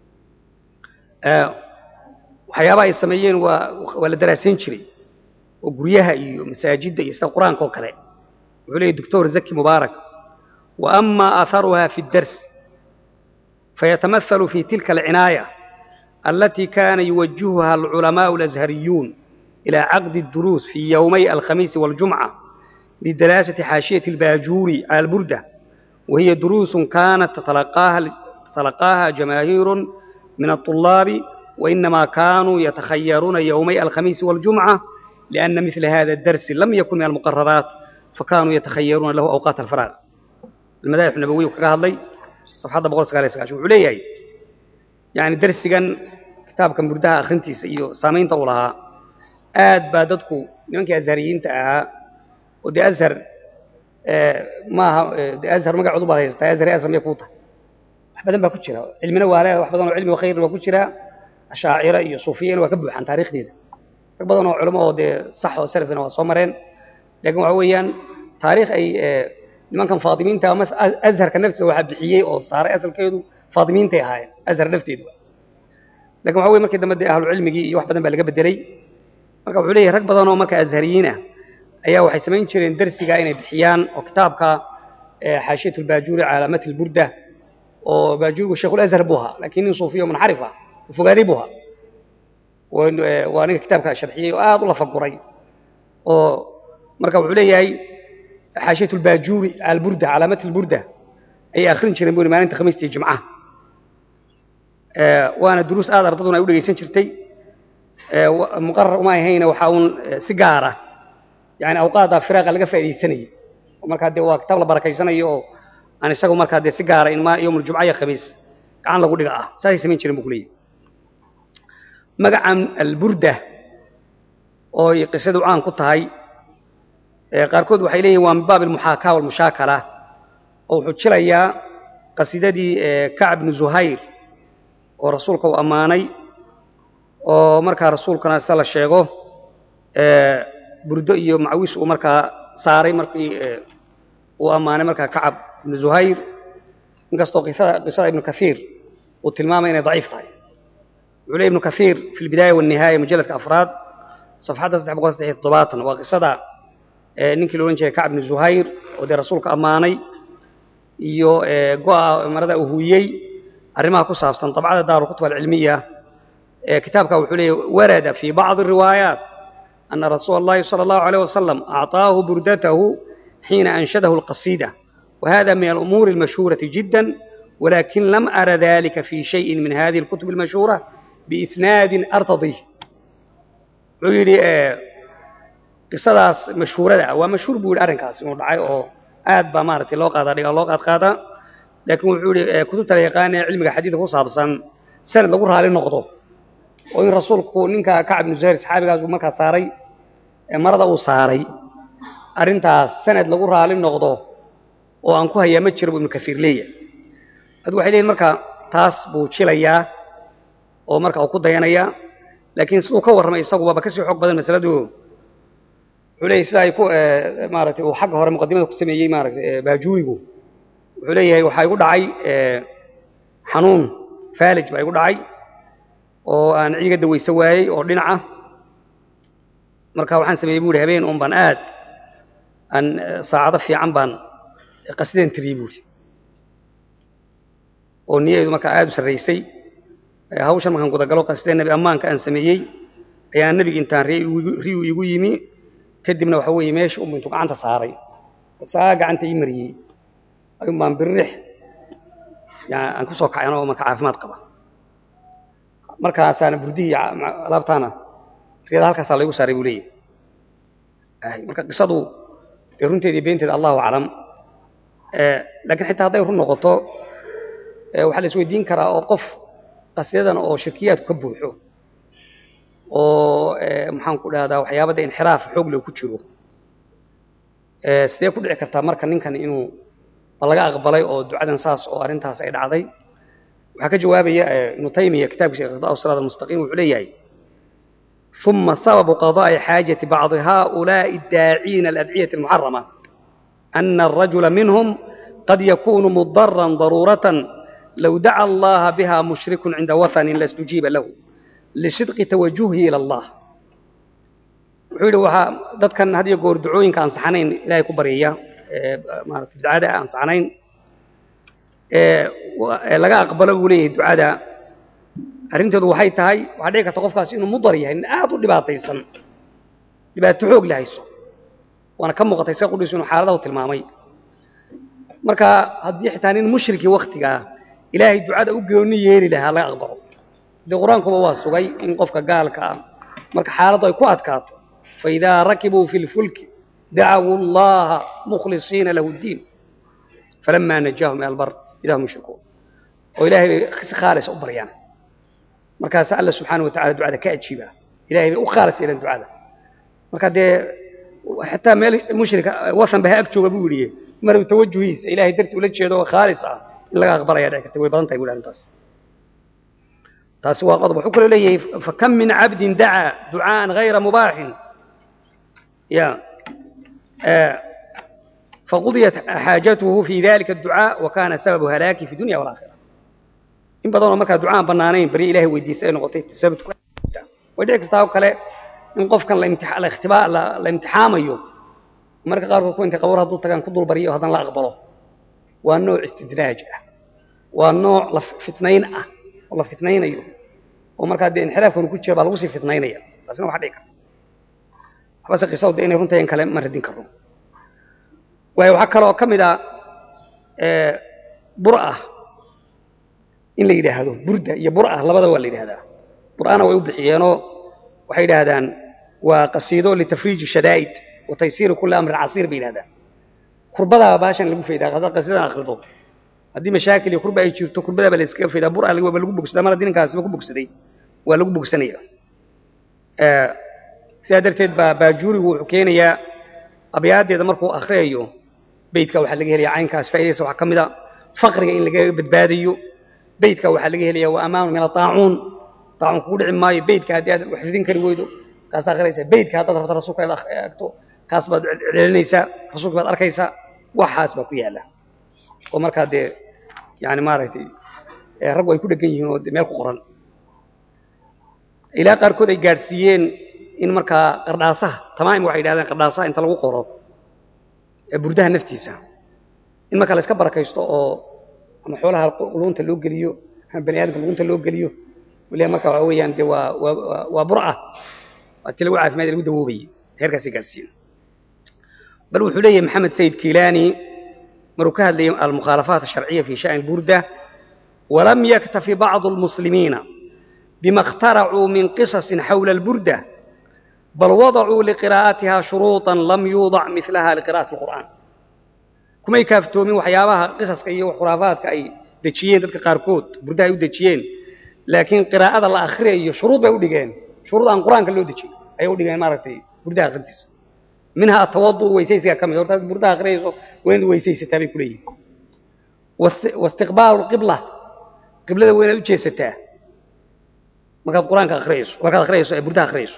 waxyaabaha ay sameeyeen waa waa la daraasayn jiray oo guryaha iyo masaajidda iyo sida qur-aanka oo kale wuxuu leeyahay doctor zaki mubaarak wa ama atharuha fi ddars فيتمثل في تلك العناية التي كان يوجهها العلماء الأزهريون إلى عقد الدروس في يومي الخميس والجمعة لدراسة حاشية الباجوري على البردة وهي دروس كانت تتلقاها, تتلقاها جماهير من الطلاب وإنما كانوا يتخيرون يومي الخميس والجمعة لأن مثل هذا الدرس لم يكن من المقررات فكانوا يتخيرون له أوقات الفراغ المذاهب النبوية وكهذا صفحة بقول سكالي سكالي شو عليه يعني درس كان كتاب كان بردها أخنتي سيو سامين طولها آد بادتكو يمكن أزهريين تاها ودي أزهر آه ما دي أزهر ما قاعدوا بهاي استا أزهر أزهر ميكوطة وحبداً باكوتشرا علمنا وعلاه وحبداً علمي وخير باكوتشرا أشاعرة iyo صوفيين وكبوا عن تاريخ ديدا ربضان علماء دي صح وسلفنا وصومرين لكن وعويان تاريخ أي لمن كان فاطمين تا مثل أزهر كان نفسه واحد بحيي أو صار أصل كيدو فاطمين تا هاي أزهر نفسه دوا لكن وعوي ما كده مدي أهل العلم جي واحد بدن بلقى بدري ما كان عليه ركبضان وما كأزهريينه أيها waxay samayn jireen darsiga inay bixiyaan oo kitaabka xaashiyatu al-Bajuri ala matn al-Burda oo Bajuri Sheikh al-Azhar buha laakiin suufiyo munxarifa fogaadi buha waana kitaabka sharxiyay oo aad u la faguray oo marka wuxuu leeyahay xaashiyatu al-Bajuri ala al-Burda ala matn al-Burda ay akhrin jireen buu maalinta khamiistii jimcaha ee waana duruus aad ardaduna ay u dhageysan jirtay ee muqarrar uma ahayna waxa uu si gaar ah يعني أوقات فراغ لقى في سنة ومركز ده وقت طبعا بركة سنة يو أنا سأقول مركز ده سجارة إن ما يوم الجمعة يا خميس كان لقول لك آه ساي سمين شرب مقولي مجمع البردة أو يقصدوا عن قطة هاي قاركود وحيله هو من باب المحاكاة والمشاكلة أو حتشلا يا قصيدة دي كعب بن زهير ورسولك وأماني ومركز رسول كان سال الشيخه burdo iyo macwiis uu markaa saaray markii uu amaanay markaa Kacab ibn Zuhayr inkastoo qisada qisada ibn Kathir uu tilmaamay inay dhaif tahay Ulay ibn Kathir fi al-bidaya wal-nihaya mujallad afraad safxada saddex boqol saddex iyo todobaatan waa qisada ninkii loo jeeday Kacab ibn Zuhayr oo de rasuulka amaanay iyo go'a marada uu huuyay arrimaha ku saabsan tabcada daaru kutub al-ilmiya kitaabka wuxuu leeyahay warada fi ba'd ar-riwayat أن رسول الله صلى الله عليه وسلم أعطاه بردته حين أنشده القصيدة وهذا من الأمور المشهورة جدا ولكن لم أرى ذلك في شيء من هذه الكتب المشهورة بإسناد أرتضيه عيري قصة مشهورة ومشهور بول أرنكاس ودعاء آد بمارة اللوقة ذلك اللوقة قادة لكن عيري كتب تليقان علم الحديث هو صابصا سنة لقرها للنقطة وإن رسولك نينكا كعب بن زهير صحابيgaas uu marka saaray ee marada uu saaray arintaas sanad lagu raalin noqdo oo aan ku hayama jiro ibn Kathir leeyahay ad waxay leeyahay marka taas buu jilayaa oo marka uu ku dayanaya laakiin sidoo ka warramay isagu baba ka sii xog badan masaladu wuxuu leeyahay sida ay ku maaragtay uu xagga hore muqaddimada ku sameeyay maaragtay Baajuurigu wuxuu leeyahay waxa igu dhacay xanuun faalij baa igu dhacay oo aan ciiga dawayso waayey oo dhinaca marka waxaan sameeyey buuri habeen uun baan aad aan saacado fiican baan qasideen tiriyey buuri oo niyadu marka aad u sarreysay hawshan markaan gudagalo qasideen nabi ammaanka aan sameeyey ayaa nabiga intaan riyu igu yimi kadibna waxa weeye meesha uu intuu gacanta saaray saa gacanta ii mariyey ayuun baan birrix yani aan ku soo kacay anoo marka caafimaad qaba markaasaana burdihii alaabtaana riyada halkaasaa laygu saaray buu leeyahay marka qisadu dee runteeda iyo beenteeda allahu aclam laakiin xitaa hadday run noqoto waxaa la isweydiin karaa oo qof qasiyadan oo shirkiyaadku ka buuxo oo maxaan ku dhahdaa waxyaabada inxiraaf xoog leh ku jiro sidee ku dhici kartaa marka ninkan inuu laga aqbalay oo ducadan saas oo arrintaas ay dhacday waxaa ka jawaabaya ibnu taymiya kitaabkiisa iqtidaa'u siraat almustaqiim wuxuu leeyahay ثم سبب قضاء حاجة بعض هؤلاء الداعين الأدعية المحرمة أن الرجل منهم قد يكون مضرا ضرورة لو دعا الله بها مشرك عند وثن لاستجيب له لصدق توجهه إلى الله وحيله ضد كان هذه يقول دعوين كان صحنين لا يكبرية ما تدعى عن صحنين لقى أقبله ليه دعاء arrinteedu waxay tahay waxa dhici karta qofkaas inuu mudar yahay in aad u dhibaataysan dhibaato xoog leh hayso waana ka muuqatay say qudhiisu inuu xaaladahu tilmaamay marka haddii xitaa nin mushrikii waktigaa ilaahay ducada u gooni yeeli lahaa laga aqbalo dee qur-aankuba waa sugay in qofka gaalka ah marka xaaladdu ay ku adkaato faidaa rakibuu fi lfulki dacawuu allaha mukhlisiina lahu ddiin falamaa najaahum ila albar idaa hum yushrikuun oo ilaahay bay si khaalis u baryaan markaas alla subxaanahu wa tacaala ducada ka ajiibaa ilaahay bay u khaalis yeeleen ducada marka dee xataa meel mushrika wasan ba ha ag jooga buu yidhi maruu tawajuhiisa ilaahay dartii ula jeedo oo khaalis ah in laga aqbalaya dhici karta way badan tahay buu arrintaas taasi waa qodob wuxuu kaloo leeyahay fakam min cabdin dacaa ducaa'an gayra mubaaxin ya faqudiyat xaajatuhu fi dalika adducaa wa kana sababu halaaki fi dunya walakhira in badan oo markaa ducaan banaanayn bari ilaahay weydiisay noqotay sababtu way dhici kartaa oo kale in qofkan la imtixaan la ikhtibaa la imtixaamayo marka qaar ku inta qabur hadduu tagaan ku dul bariyo hadan la aqbalo waa nooc istidraaj ah waa nooc la fitnayn ah oo la fitnaynayo oo markaa dee inxiraafkan ku jira baa lagu sii fitnaynaya taasina waxa dhici karta waxba qisawda inay runta in kale ma radin karo way waxa kale oo kamid ah ee bur'a in la yiraahdo burda iyo bur'a labada waa la yiraahdaa bur'ana way u bixiyeenoo waxay yiraahdaan waa qasiido li tafriij shadaa'id wa taysiir kull amr asiir bay yiraahdaan kurbada baashan lagu feedaa qada qasiidan akhrido hadii mashaakil iyo kurba ay jirto kurbada baa la iska feedaa bur'a lagu lagu bogsadaa mar dinkaas lagu bogsaday waa lagu bogsanaya ee sidaa darteed baa baajuurigu wuxuu keenayaa abiyaadeeda markuu akhriyo beydka waxa laga helayaa caynkaas faa'iideysa waxa kamid ah faqriga in laga badbaadiyo beydka waxa laga helayaa waa amaan min taa'uun taa'uun ku dhici maayo beydka hadii aad wax fidin kari weydo kaas akhrinaysa beydka hadda rabto rasuulka aad akhriyo kaas baad celinaysa rasuulka baad arkaysa waxaas baa ku yaala oo marka de yaani maaragtay rag way ku dhagan yihiin oo meel ku qoran ilaa qaarkood ay gaarsiiyeen in marka qardaasaha tamaam waxay yiraahdeen qardaasaha inta lagu qoro ee burdaha naftiisa in marka la iska barakaysto oo ama xoolaha qulunta loo geliyo ama bani'aadamka qulunta loo geliyo waliya marka waxa weeyaan de waa waa bur'a waa tilo caafimaad lagu dawoobay heerkaas gaarsiin bal wuxuu leeyahay maxamed sayid kiilani maruu ka hadlayay al mukhalafaat shar'iyya fi sha'n burda ولم يكتف بعض المسلمين بما اخترعوا من قصص حول البردة بل وضعوا لقراءتها شروطا لم يوضع مثلها لقراءة القرآن كما يكافتوا من وحيابها قصص كأي وخرافات كأي دجيين ذلك قاركود بردة يودجيين لكن قراءة الله أخرى شروط بيودجين شروط عن القرآن كله دجين أي ودجين مرتين بردة أخرتس منها التوضؤ ويسيسها كم يورث بردة أخرى وين ويسيس تابي كليه واستقبال القبلة قبلة وين وجهتها ما كان القرآن كأخريس وكان أخريس بردة أخريس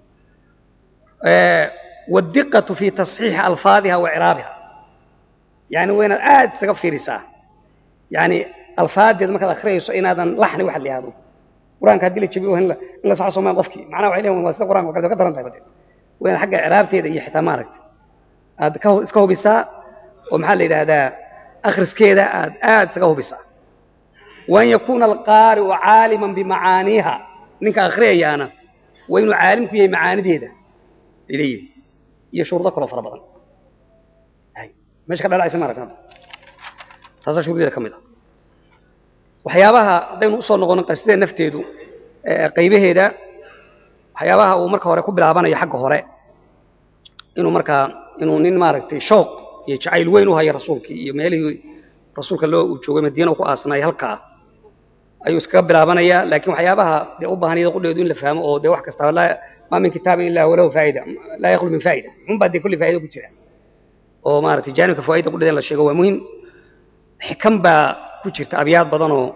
آه والدقة في تصحيح ألفاظها وإعرابها يعني وين آد سقف في رسالة يعني alfaadeed markaad akhriyayso inaadan laxni wax la yiraahdo quraanka hadii la jabiyo in la in la saxo Soomaali qofkii macnaha waxay leeyihiin waa sida quraanka kale ka daran tahay badii وين حق عرابتي iyo xitaa maaragtay aad ka iska hubisaa oo maxaa la yiraahdaa akhriskeeda aad aad iska hubisaa waan yakuna alqari wa aliman bi maaniha ninka akhriyayana waa inuu caalim ku yahay macaanideeda ilayhi iyo shuruudo kale fara badan ay meesha ka dhalacaysa maaragtay taasoo shuruudo kamid ah waxyaabaha hadaynu u soo noqon qasdee nafteedu qaybaheeda waxyaabaha uu marka hore ku bilaabanayo xagga hore inuu marka inuu nin maaragtay shooq iyo jacayl weyn u hayo rasuulkii iyo meelihii rasuulka loo joogay Madiina ku aasnay halka ayuu iska bilaabanaya laakiin waxyaabaha u baahan yahay qudheedu in la fahmo oo de wax kasta la ma min kitaab illa wala faa'ida la yaqul min faa'ida um baad kulli faa'ida ku jira oo maaragtay jaanibka faa'ida qudheedan la sheego waa muhiim xikam ba ku jirta abyaad badan oo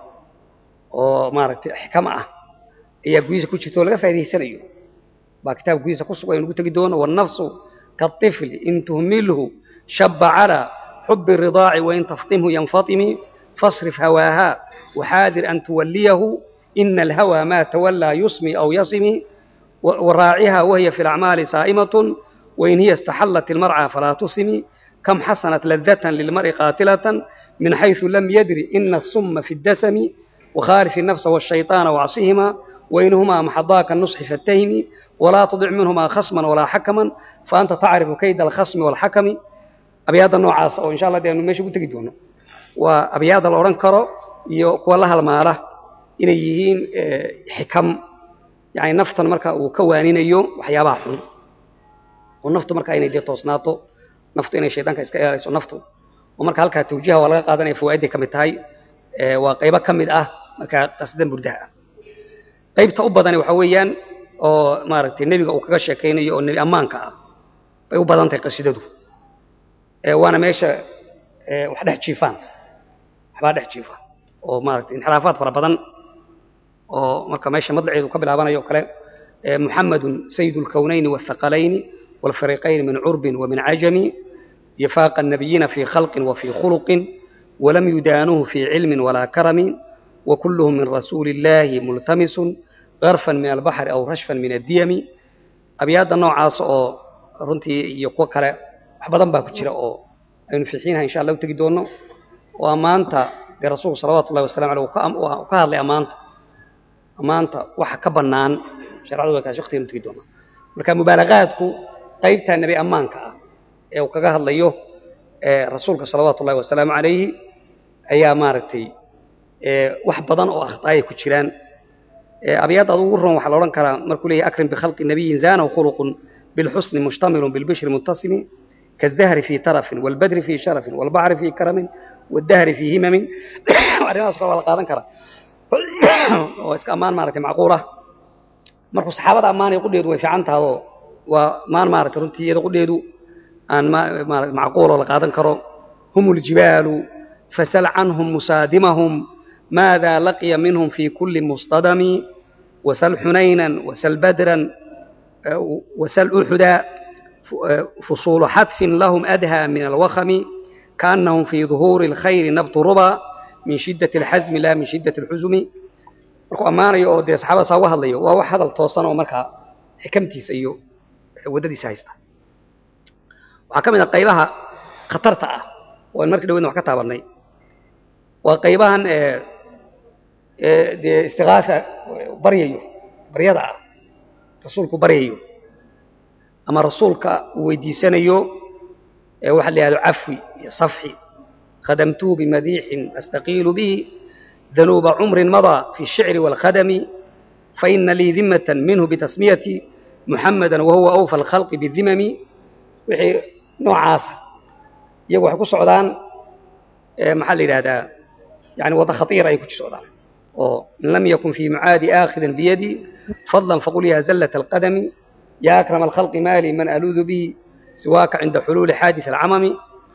oo maaragtay xikam ah ayaa gudiisa ku jirto laga faa'iideysanayo ba kitaab gudiisa ku sugan inuu tagi doono wan nafsu ka tifl in tuhmilhu shabba ala hubb ar-ridaa'i wa in taftimhu yanfatimi fasrif hawaha وحاذر أن توليه إن الهوى ما تولى يسمي أو يصمي وراعيها وهي في الأعمال صائمة وإن هي استحلت المرعى فلا تصمي كم حسنت لذة للمرء قاتلة من حيث لم يدري إن السم في الدسم وخالف النفس والشيطان وعصيهما وإنهما محضاك النصح فاتهمي ولا تضع منهما خصما ولا حكما فأنت تعرف كيد الخصم والحكم أبياد النوع عاصة وإن شاء الله دي ماشي قلت جدونه وأبياد الأورنكرو iyo kuwa la halmaala inay yihiin xikam yaani naftan marka uu ka waaninayo waxyaabaha xun oo naftu marka inay toosnaato naftu inay sheedanka iska ilaaliso naftu oo marka halka tawjiha waa laga qaadanaya fawaaid ka mid tahay waa qayb ka mid ah marka qasdan burdaha qaybta u badan waxa weeyaan oo maaragtay nabiga uu kaga sheekeynayo oo nabi amaanka ah bay u badan tahay qasidadu ee waana meesha wax dhex jiifaan waxba dhex jiifaan oo maaragtay inxiraafaad fara badan oo marka meesha madlaceedu ka bilaabanayo kale muhammadun sayyidul kawnayn wa thaqalayn wal fariqayn min urb wa min ajami يفاق النبيين في خلق وفي خلق ولم يدانوه في علم ولا كرم وكلهم من رسول الله ملتمس غرفا من البحر أو رشفا من الديم أبياد النوع عاصو رنتي يقوى كلا حبضا باكو جرا أو أين في حينها إن شاء الله تجدونه وأمانتا لرسول صلوات الله والسلام عليه وكهر لأمانتا أمانتا وحكبنان شرع الله كاشختي تجدونه مركا مبالغاتكو قيبتها النبي أمانك ee kaga hadlayo ee rasuulka sallallahu alayhi wasallam alayhi ayaa maartay ee wax badan oo akhtaay ku jiraan ee abiyada ugu roon waxa la oran karaa markuu leeyahay akrim bi khalqi nabiyyin zaana wa khuluqun bil husn mushtamil bil bishr muttasim كالزهر في طرف والبدر في شرف والبحر في كرم والدهر في همم وارياس قال قادن كره واسك امان maartay macquula markuu saxaabada amaanay qudheedu way fiican tahay waa maan maartay runtii iyada qudheedu أن ما معقول ولا قادن كرو هم الجبال فسل عنهم مسادمهم ماذا لقي منهم في كل مصطدم وسل حنينا وسل بدرا وسل أحدا فصول حتف لهم أدهى من الوخم كأنهم في ظهور الخير نبط ربا من شدة الحزم لا من شدة الحزم أمانة يؤدي أصحابه صوها الله وواحد التوصن ومركها حكمتي سيو وددي سايستا waxaa kamid ah qaybaha khatarta ah oo markii dhaweyn wax ka taabanay waa qaybahan ee ee istigaasa bariyo bariyada ah rasuulku bariyo ama rasuulka uu weydiisanayo ee waxa la yiraahdo afwi iyo safhi khadamtu bi madihin astaqilu bihi dhanuba umrin mada fi ash-shi'r wal khadami fa inna li dhimmatan minhu bi tasmiyati muhammadan wa huwa awfa al-khalqi bi dhimami wixii noocaas iyagu wax ku socdaan ee maxaa la yiraahdaa yaani wada khatiir ay ku socdaan oo lam yakun fi muaadi aakhidan bi yadi fadlan faqul ya zallat alqadami ya akram alkhalqi mali man aludhu bi siwaaka inda hulul hadith al'amami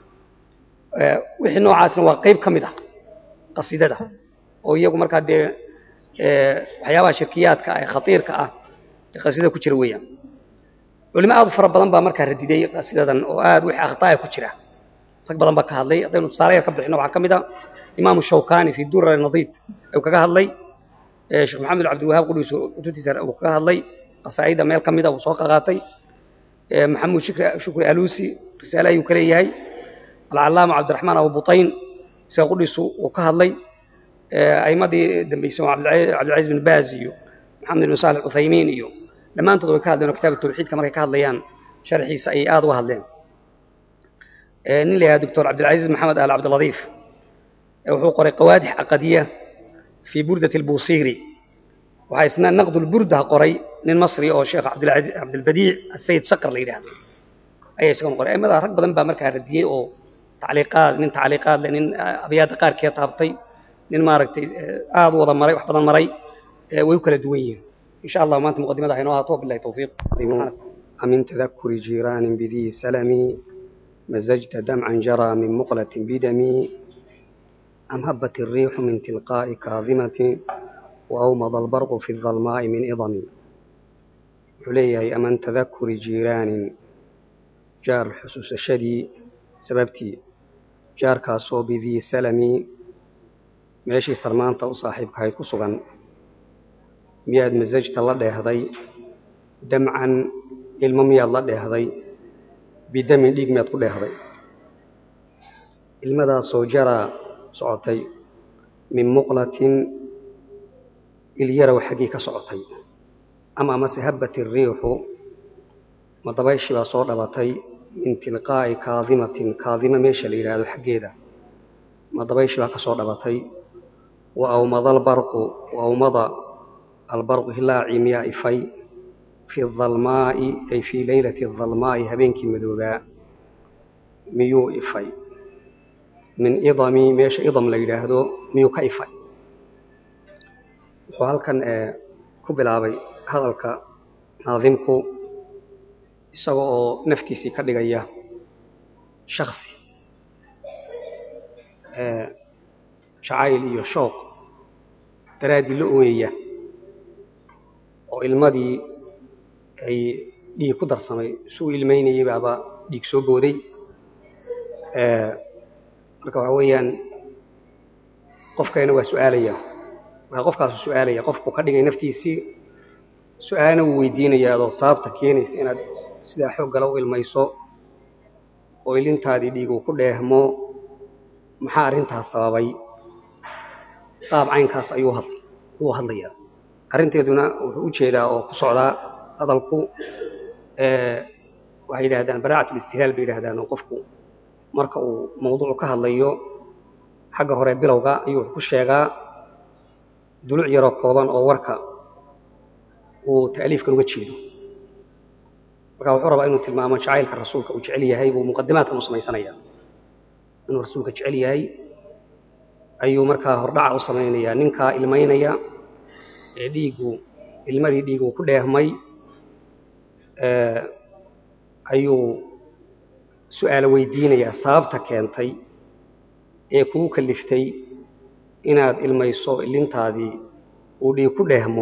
wixii noocaasna waa qayb kamid ah qasiidada oo iyagu marka de waxyaabaha shirkiyaadka ay khatiirka ah ee qasiidada ku jira weeyaan ولما أضف ربنا بمركز رديدي قصيدة أو آد وح أخطاء كتيرة رك بدن بكهذلي أدين صاري كبر إحنا وحكم ده إمام الشوكاني في الدر النضيد أو كجاه الله شيخ محمد عبد الوهاب قدوس وتوتيسر أو كجاه الله قصائد ميل كميدة وسوق غاتي محمد شكر شكر ألوسي رسالة يكريه هاي العلامة عبد الرحمن أبو بطين سيقدس وكجاه الله أي ماضي دم بيسمع عبد العزيز بن بازي محمد بن صالح العثيمين يو لما أنت تقول كهذا كتاب التوحيد كما كهذا ليان شرحي سيئات وهذين نيلي يا دكتور عبد العزيز محمد آل عبد اللطيف وهو قرأ قوادح عقدية في بردة البوصيري وحيثنا نقد البردة قرأي من مصري أو الشيخ عبد العزيز عبد البديع السيد سكر لي هذا أي شيء قرأ ماذا ركب ذنب مركز رديء أو تعليقات من تعليقات لأن أبيات قار كتابتي من ماركتي آذ وضم مري وحفظ مري ويكل دوين إن شاء الله ما أنت مقدمة حينها طوب بالله توفيق أمن تذكر جيران بذي سلمي مزجت دمعا جرى من مقلة بدمي أم هبت الريح من تلقاء كاظمة وأومض البرق في الظلماء من إضمي علي أمن تذكر جيران جار حسوس الشدي سببتي جار كاسو بذي سلمي ماشي سرمانتا وصاحبك هاي كسوغان مياد مزجت الله دهضي دمعا الممي الله دهضي بدم ديق مياد كل دهضي المدى صوجرى صعطي من مقلة اليرو حقيقة صعطي أما مسهبت الريح مضبيش بصور أبطي من تلقاء كاظمة كاظمة ميشا لإلى حقيقة مضبيش بصور أبطي وأومض البرق وأومض البرق هلا عمياء في في الظلماء أي في ليلة الظلماء هبينك مذوباء ميو إفي من إضمي ميش إضم ليلة هدو ميو كإفي وهل كان كبلابي هذا الك ناظمكو سوى نفتيسي كدغيا شخصي شعائل iyo shooq taraadi lu'weeya oo ilmadii ay dhig ku darsamay suu ilmeynayay baaba dhig soo booday ee marka waxa weeyaan qofkayna waa su'aalaya waxa qofkaas su'aalaya qofku ka dhigay naftiisii su'aana uu weydiinaya oo sababta keenaysa inaad sida xoog galo ilmayso oo ilintaadii dhig ku dheehmo maxaa arintaas sababay qaab caynkaas ayuu hadlay uu hadlaya arinteeduna wuxuu u jeedaa oo ku socda hadalku ee waxay yiraahdaan baraacatul istihlaal bay yiraahdaan qofku marka uu mowduuc ka hadlayo xagga hore bilowga ayuu ku sheegaa duluc yar oo kooban oo warka uu taaliifka uga jeedo marka wuxuu rabaa inuu tilmaamo jacaylka rasuulka uu jecel yahay buu muqaddimaadka u sameeysanaya inuu rasuulka jecel yahay ayuu markaa hordhaca u sameynaya ninka ilmeynaya ee dhiigu ilmadii dhiigu ku dheehmay ee ayuu su'aal weydiinaya sababta keentay ee kugu kaliftay inaad ilmayso ilintaadii uu dhiig ku dheehmo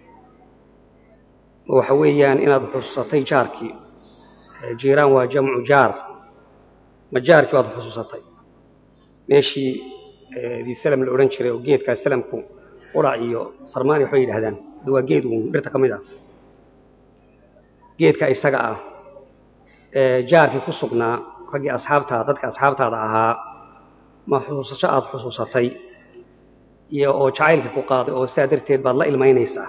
waxa weeyaan inaad xusuusatay jaarkii jiiraan waa jamcu jaar ma jaarkii waad xusuusatay meeshii di salam la oran jiray oo geedka salamku qurac iyo sarmaani waxay yiraahdaan waa geed uu dhirta kamid ah geedka isaga ah ee jaarkii ku sugnaa ragii asxaabta dadka asxaabtaada ahaa ma xusuusasho aad xusuusatay iyo oo jacaylka ku qaaday oo sidaa darteed baad la ilmeynaysaa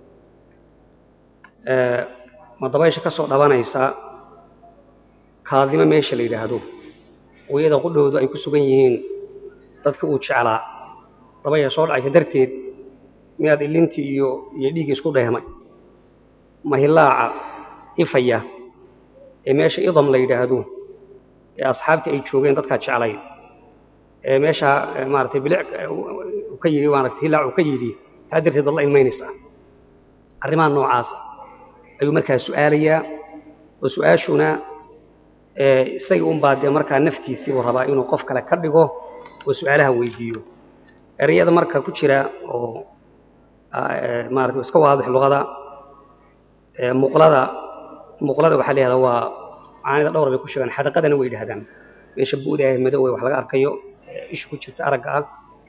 ee ma dabaysha ka soo dhabanaysa kaadima meesha la yiraahdo oo iyada qudhoodu ay ku sugan yihiin dadka uu jeclaa dabayha soo dhacay darteed miyaad ilintii iyo iyo dhiig isku dheehmay ma hilaaca ifaya ee meesha idam la yiraahdo ee asxaabtii ay joogeen dadka jeclay ee meesha maartay bilic u ka yiri waana hilaac u ka yiri hadirteed Allah ilmeynaysa arrimaha noocaas ayuu markaa su'aalaya oo su'aashuna ee isaga un baad markaa naftiisii uu rabaa inuu qof kale ka dhigo oo su'aalaha weydiiyo erayada marka ku jira oo maartay iska waadix luqada ee muqlada muqlada waxa leeyahay waa aanida dhowr bay ku sheegan xadaqadana way yiraahdaan meesha buudahay madow wax laga arkayo isha ku jirta aragga ah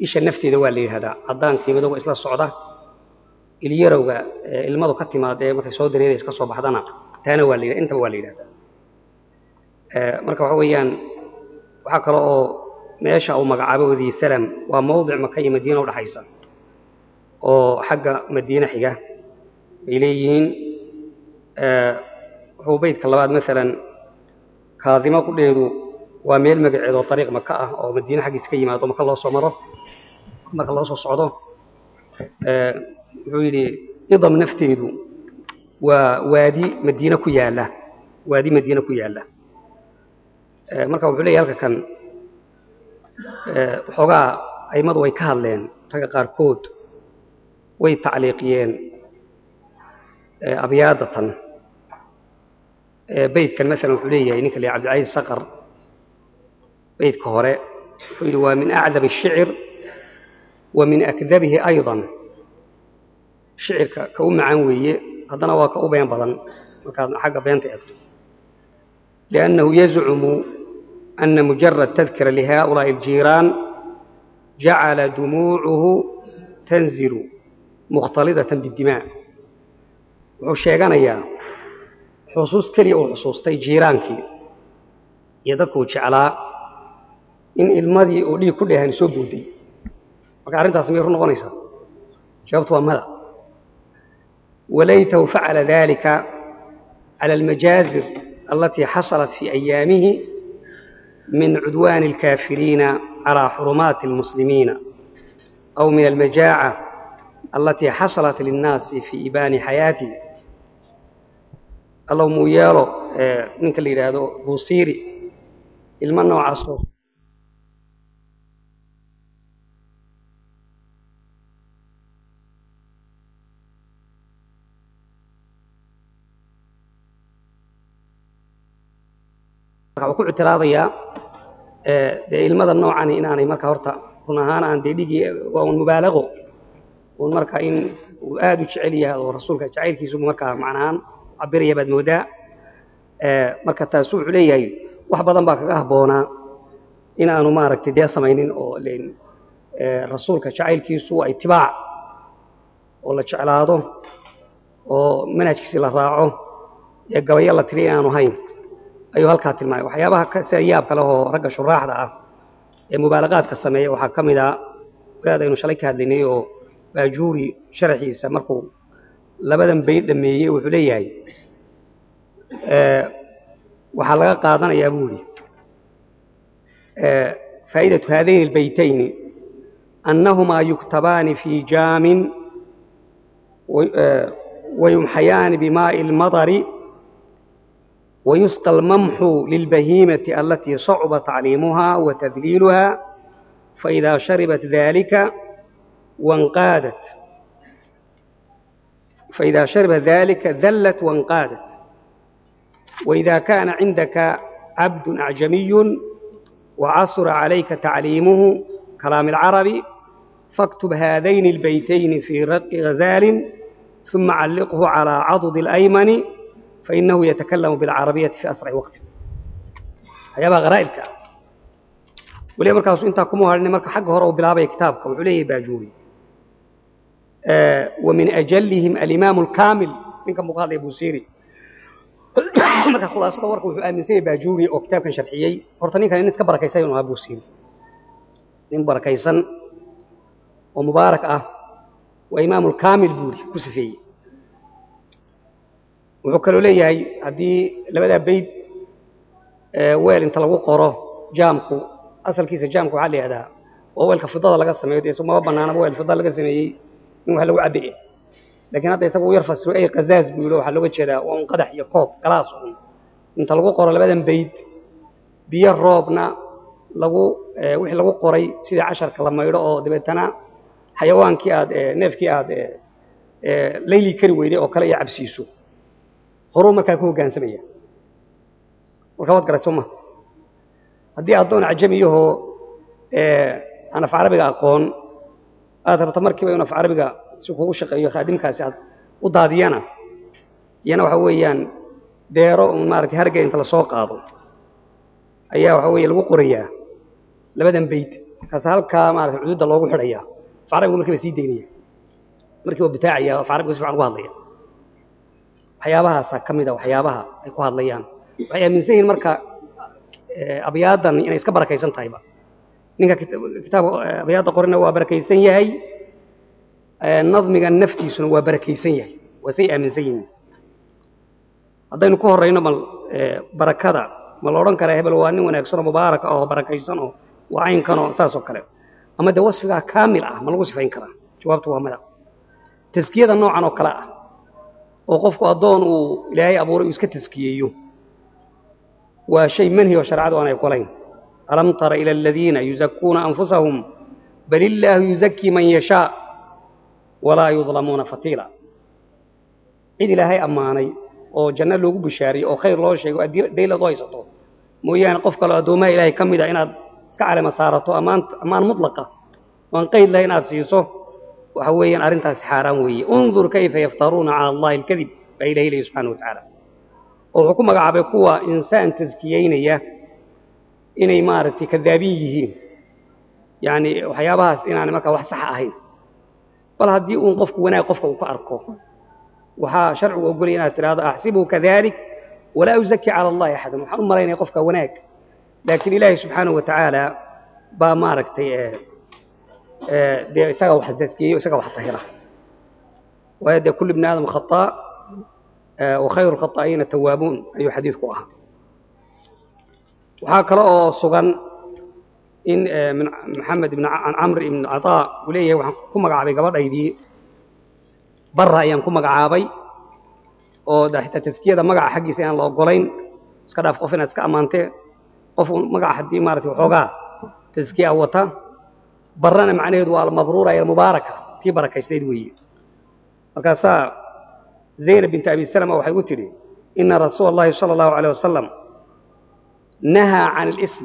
isha nafteeda waa la yidhahdaa caddaankii madowga isla socda ilyarowga ilmadu ka timaadee markay soo dareeraysa ka soo baxdana taana waa la yidhahdaa intaba waa la yidhahdaa marka waxa weeyaan waxaa kale oo meesha uu magacaabo wadi salam waa mowdic maka iyo madiina u dhaxaysa oo xagga madiina xiga ay leeyihiin wuxuu beydka labaad maalan kaadimo ku dheedu waa meel magaceed oo dariiq maka ah oo madiina xaggiisa ka yimaado maka loo soo maro marka loo soo socdo wuxuu yidhi idam nafteedu waa waadi madiina ku yaalla waadi madiina ku yaalla marka wuxuu leeyahay halka kan waxoogaa aimadu way ka hadleen ragga qaarkood way tacliiqiyeen abyaadatan beydkan maalan wuxuu leeyahay ninka la cabdilcaziz saqar beydka hore wuxuu yidhi waa min acdab الshicr wa min akdabihi ayضا shicirka ka u macaan weeye haddana waa ka u been badan markaad xagga beenta eegto liannahu yazcumu ana mujarad tadkira lihaؤulaaءi اljiiraan jacala dumuucuhu tanzilu mukhtalidatan bidimaa wuxuu sheeganayaa xusuus keliya uu xusuustay jiiraankii iyo dadkuu jeclaa in ilmadii oo dhiig ku dheehan soo buuday marka arrintaas miyay ru noqonaysaa jawaabtu waa mada walaytahu facala dalika cala almajaazir alatii xasalat fii ayaamihi min cudwaani alkaafiriina calaa xurumaati almuslimiina aw min almajaaca alatii xasalat linnaasi fii ibaani xayaatihi allow muu yeelo ninka la yidhaahdo buusiiri ilmo noocaasoo wuxuu ku ictiraadayaa dee ilmada noocani inaanay marka horta run ahaan aan dee dhigii waa un mubaalago un marka in uu aad u jecel yahay oo rasuulka jacaylkiisu markaa macnahaan cabiraya baad moodaa marka taas wuxuu leeyahay wax badan baa kaga habboonaa inaanu maaragtay dee samaynin oo leen rasuulka jacaylkiisu waa itibaac oo la jeclaado oo manhajkiisi la raaco ee gabayo la tiriya inaanu hayn ayuu halkaa tilmaamay waxyaabaha ka yaab kale oo ragga shuraaxda ah ee mubaalaqaadka sameeya waxaa ka mid ah wadaad aynu shalay ka hadlaynay oo baajuuri sharaxiisa markuu labadan bayd dhameeyey wuxuu leeyahay waxaa laga qaadanayaa buu yidhi faa'idatu haadayni albaytayni annahumaa yuktabaani fii jaamin wayumxayaani bimaa'i almadari ويسقى الممح للبهيمة التي صعب تعليمها وتذليلها فإذا شربت ذلك وانقادت فإذا شربت ذلك ذلت وانقادت وإذا كان عندك عبد أعجمي وعصر عليك تعليمه كلام العربي فاكتب هذين البيتين في رق غزال ثم علقه على عضد الأيمن فإنه يتكلم بالعربية في أسرع وقت هيبقى غرائبك وليه مركز انت كموها لأن مركز حق هرأوا بلابي كتابك وعليه باجوري آه ومن أجلهم الإمام الكامل منك مقاضي أبو سيري مركز خلاصة ورقه من سيري باجوري أو كتاب كان شرحيي ورطانين كان الناس كبرا كيسان وأبو سيري نمبرا كيسان ومبارك أه وإمام الكامل بوري كسفي wuxuu kaloo leeyahay haddii labadaa bayd weel inta lagu qoro jaamku asalkiisa jaamku waxaa la yidhahdaa waa weelka fidada laga sameeyo dee isumaba bannaanaba weel fida laga sameeyey in wax lagu cabbiye laakiin hadda isagu u yar fasiro ay qazaaz buu yidhi waxaa looga jeedaa waa un qadax iyo koob galaas un inta lagu qoro labadan bayd biyo roobna lagu wixii lagu qoray sidii casharka la maydho oo dabeetana xayawaankii aad neefkii aad layli kari weyday oo kale iyo cabsiiso horuu markaa ku hoggaansamaya marka waad garat sooma haddii addoon cajamiyahoo aan af carabiga aqoon aad rabto markiiba inu af carabiga si kugu shaqeeyo khaadimkaasi aad u daadiyana iyana waxa weeyaan deero un maaragtay hargey inta lasoo qaado ayaa waxa weeye lagu qorayaa labadan bayd كسالك ما حدود الله وحرية فعرب يقول لك بسيد دينية مركب بتاعي فعرب يسمع عن واضية حيابها سكمدة وحيابها يكون هذا ليان وهي من زين مركب أبيادا يعني يسكبر كيسان طيبة نيجا كتاب أبياد قرنا وبركيسين يهي النظم كان نفتي سنو وبركيسين يهي وسيء من زين هذين كهر رينا مال بركة مالوران كره بلواني ونكسر مبارك أو بركيسانه وعين كانوا أساسه كلام أما ده وصفها كامل أه ما وصفين كلام جوابته وملا تزكية النوع عنه كلام وقفك أضون وإلهي أبوري يسكت تزكيه وشيء منه وشرعه وأنا يقولين ألم تر إلى الذين يزكون أنفسهم بل الله يزكي من يشاء ولا يظلمون فتيلا عيد إلهي أماني أو جنة لوجو بشاري أو خير الله شيء ديلا ضايسته مويان قفك الأدوما إلهي كم إذا إن على مسارته أمان أمان مطلقة وأن قيد له إن أتسيسه وحويا أرنتها سحارا وهي انظر كيف يفترون على الله الكذب فإليه إليه سبحانه وتعالى وحكومة عبقوة إنسان تزكيين إياه إني مارتي كذابيه يعني وحيابها إن أنا مركا وحصح أهين بل هدي أنقفك ونا قفك وكأركه وها شرع وأقول إن هذا أحسبه كذلك ولا أزكي على الله أحد محرم مرين يقفك وناك لكن إلهي سبحانه وتعالى با ماركتي دي يساق واحد تزكيه ويساق واحد طهيرة وهذا كل ابن آدم خطاء وخير الخطائين التوابون أي حديث قرآن وهكذا صغن إن من محمد بن عمرو بن عطاء وليه وحكم عابي قبل أيدي برا أيام كم عابي أو ده حتى تزكية ده مجا حقي سين الله قولين سكدا فقفنا سكا أمانته قف مجا حدي مارتي وحوجا تزكية وطا برنا معناه دوا المبرورة يا المباركة في بركة يسديد ويه وكاسا زينب بنت أبي سلمة وحيقول لي إن رسول الله صلى الله عليه وسلم نهى عن الاسم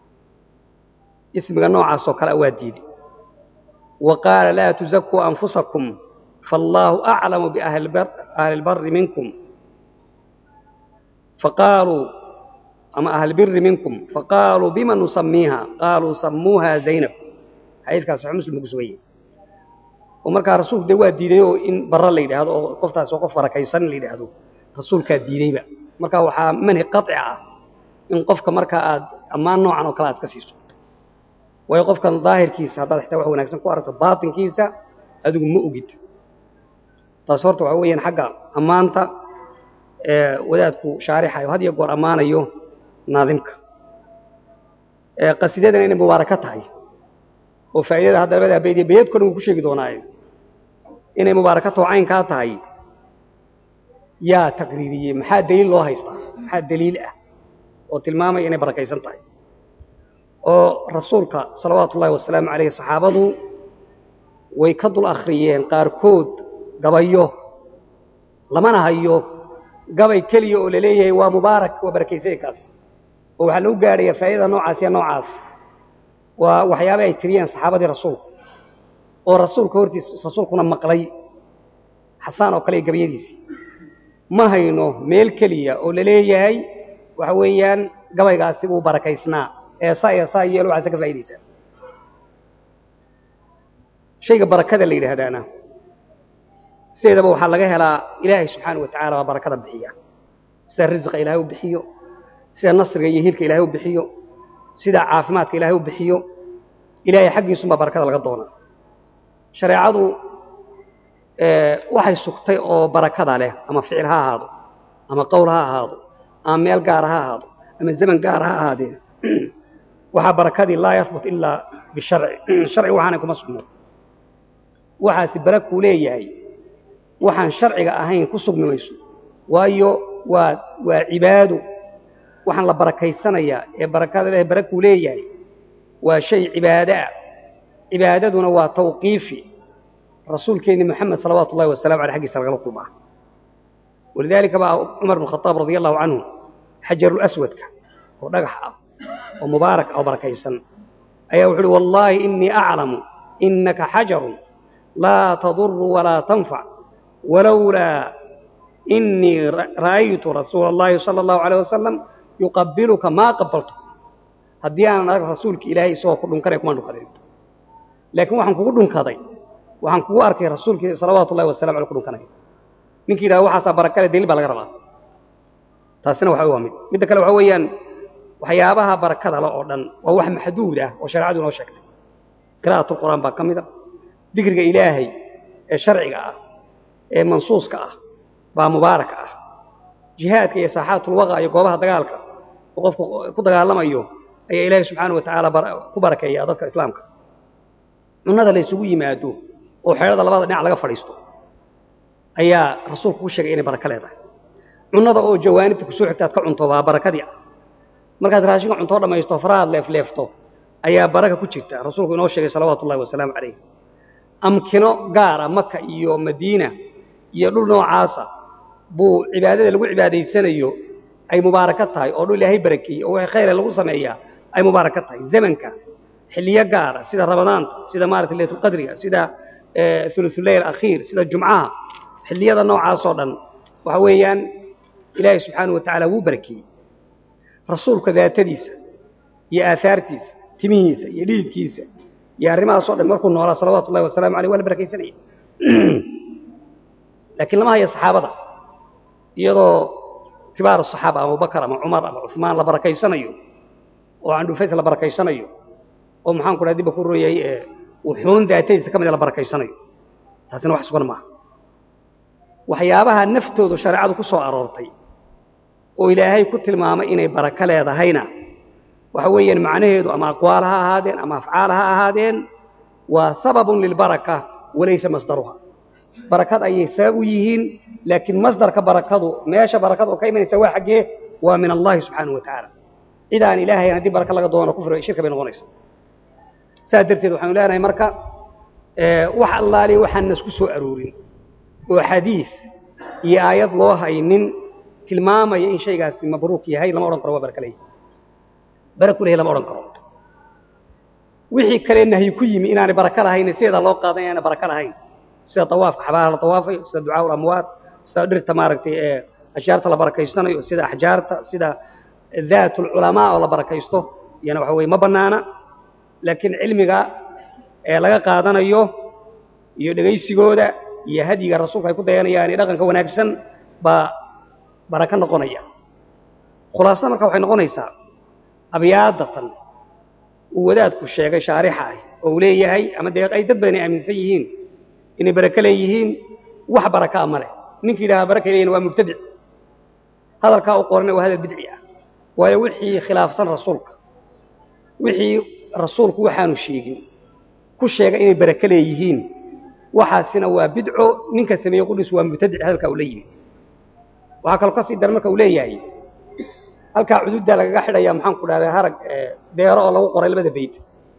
اسم نوع سوكر أواديد وقال لا تزكوا أنفسكم فالله أعلم بأهل البر, أهل البر منكم فقالوا أما أهل البر منكم فقالوا بما نسميها قالوا سموها زينب حيث كان صحيح مسلم بقسوية ومركا رسول دوا دينيو إن برا ليدي هذا قفتا سوقف فركيسان ليدي هذا رسول كديني بقى مركا وحا منه قطعة إن قفك مركا أمان نوعا وكلات كسيسو ويقف كان ظاهر كيس هذا يحتوى هو ناكسن كوارت باطن كيسا هذا مؤجد تصورت وعويا حقا أمانتا اه وذاتكو شارحة وهذه يقول أمانة يو ناظمك اه قصيدة إن مباركتها وفائدة هذا بدأ بيدي بيد كلهم كشيء بدوناي إن مباركته عين كاتها يا تقريبي محد دليل الله يستا محد دليل اه وتلمامة إن بركة يسنتاي ورسولك صلوات الله والسلام عليه صحابته ويكدوا الآخرين قاركود قبيه لما نهيه قبي كليه لليه ومبارك وبركيسيكاس وحلو قاري فائدة نوعاس يا نوعاس وحيابه يتريان صحابة رسول ورسول كورتي رسول كنا مقلي حسان وقلي قبيديس ما هينو ميل كليه ولليه هي وحويان قبي قاسبه بركيسنا إيصاي إيصاي يلو عزك فايديسا شيء بركة اللي يده هذانا سيدا بو حلقه لا إلهي سبحانه وتعالى وبركة بحيه سيدا الرزق إلهي وبحيه سيدا النصر يهيلك إلهي وبحيه سيدا عافماتك إلهي وبحيه إلهي حق يسمى بركة الغضونة شريعته اه وحي سكتي أو بركة عليه أما فعلها هذا أما قولها هذا أما ميل قارها هذا أما الزمن قارها هذا وها بركادي لا يثبت إلا بالشرع الشرع وحانكم أصبحوا وحا سبرك وليه وحان شرعك أهين كسب نويسو وأيو وعباده وحان لبركي سنة بركاد له برك وليه وشيء عبادة عبادتنا وتوقيفي رسول كين محمد صلوات الله والسلام على حق سرغلط الله ولذلك بقى عمر بن الخطاب رضي الله عنه حجر الأسود ودقح ومبارك أو بركيسا أي وحول والله إني أعلم إنك حجر لا تضر ولا تنفع ولولا إني رأيت رسول الله صلى الله عليه وسلم يقبلك ما قبلته haddii aanan arag rasuulka ilaahay isagoo ku dhunkanay kuma dhunkanin laakiin waxaan kugu dhunkaday waxaan kugu arkay rasuulkii salawaatu ullahi wasalaam caleyh ku dhunkanay ninkii yidhaha waxaasaa barakale daliil baa laga rabaa taasina waxa waa mid midda kale waxa weeyaan waxyaabaha barakada le oo dhan waa wax maxduud ah oo shareecadu inoo sheegtay qiraa'atul qur'aan baa ka mid ah dikriga ilaahay ee sharciga ah ee mansuuska ah baa mubaaraka ah jihaadka iyo saaxaatul waqa iyo goobaha dagaalka oo qofku ku dagaalamayo ayaa ilaahay subxaanahu wa tacaala ku barakeeyaa dadka islaamka cunnada la isugu yimaado oo xeelada labada dhinac laga fadhiisto ayaa rasuulku ku sheegay inay baraka leedahay cunnada oo jawaanibta ku soo xigtaad ka cunto waa barakadii ah markaad raashinka cunto dhamaysto faraad leefleefto ayaa baraka ku jirta rasuulku inoo sheegay salawaatu ullahi wasalaamu calayh amkino gaara maka iyo madiina iyo dhul noocaasa buu cibaadada lagu cibaadaysanayo ay mubaaraka tahay oo dhul ilaahay barakeeyey oo wixii khayr lagu sameeyaa ay mubaaraka tahay zamanka xilliyo gaara sida ramadaanta sida maaragtay laylatul qadriga sida thuluthul layl akhiir sida jumcaha xilliyada noocaas oo dhan waxa weeyaan ilaahay subxaanahu wa tacaala wuu barakeeyey rasuulka daatadiisa iyo aahaartiisa timihiisa iyo dhiidkiisa iyo arrimahaas oo dhan markuu noolaa salawaatu ullahi wasalaamu caleyh waa la barakaysanaya laakiin lama haya saxaabada iyadoo kibaaru saxaaba abubakar ama cumar ama cuثmaan la barakaysanayo oo candhuufays la barakaysanayo oo maxaan ku dhaha dibba ku royay wuxuun daatadiisa ka mid la barakaysanayo taasina wax sugan maaha waxyaabaha naftoodu shareecadu ku soo aroortay oo ilaahay ku tilmaamay inay baraka leedahayna waxa weeyaan macnaheedu ama aqwaal ha ahaadeen ama afcaal ha ahaadeen waa sababun lilbaraka walaysa masdaruha barakad ayay sabab u yihiin laakiin masdarka barakadu meesha barakadu ka imanaysa waa xaggee waa min allahi subxaanahu wa tacaala cidaan ilaahay haddii baraka laga doono kufri shirka bay noqonaysa saa darteed waxaanu leenahay marka wax allaali waxaan nasku soo aroorin oo xadiis iyo aayad loo haynin tilmaamaya in shaygaasi mabruuk yahay lama odhan karo waa baraka leeyahay baraka leeyahay lama odhan karo wixii kale nahyi ku yimi inaanay baraka lahayn sideeda loo qaadan inaanay baraka lahayn sida tawaafka xabaalaha la tawaafayo sida ducaa ul amwaad sida dhirta maaragtay ee ashjaarta la barakaysanayo sida axjaarta sida daatul culamaa oo la barakaysto iyana waxa weeye ma bannaana laakiin cilmiga ee laga qaadanayo iyo dhegaysigooda iyo hadiga rasuulka ay ku dayanayaan iyo dhaqanka wanaagsan baa baraka noqonaya khulaasada marka waxay noqonaysaa abyaadatan uu wadaadku sheegay shaarixa ah oo leeyahay ama dee ay dad badan aaminsan yihiin inay baraka leeyihiin wax baraka ma leh ninkii ilaaha baraka leeyna waa mubtadic hadalka uu qornay waa hadal bidci ah waayo wixii khilaafsan rasuulka wixii rasuulku waxaanu sheegin ku sheegay inay baraka leeyihiin waxaasina waa bidco ninka sameeyay qudus waa mubtadic hadalka uu leeyahay waxa kale ka sii dar marka uu leeyahay halka xuduudda laga xidhaya maxaan ku dhahdaa harag deero oo lagu qoray labada beyd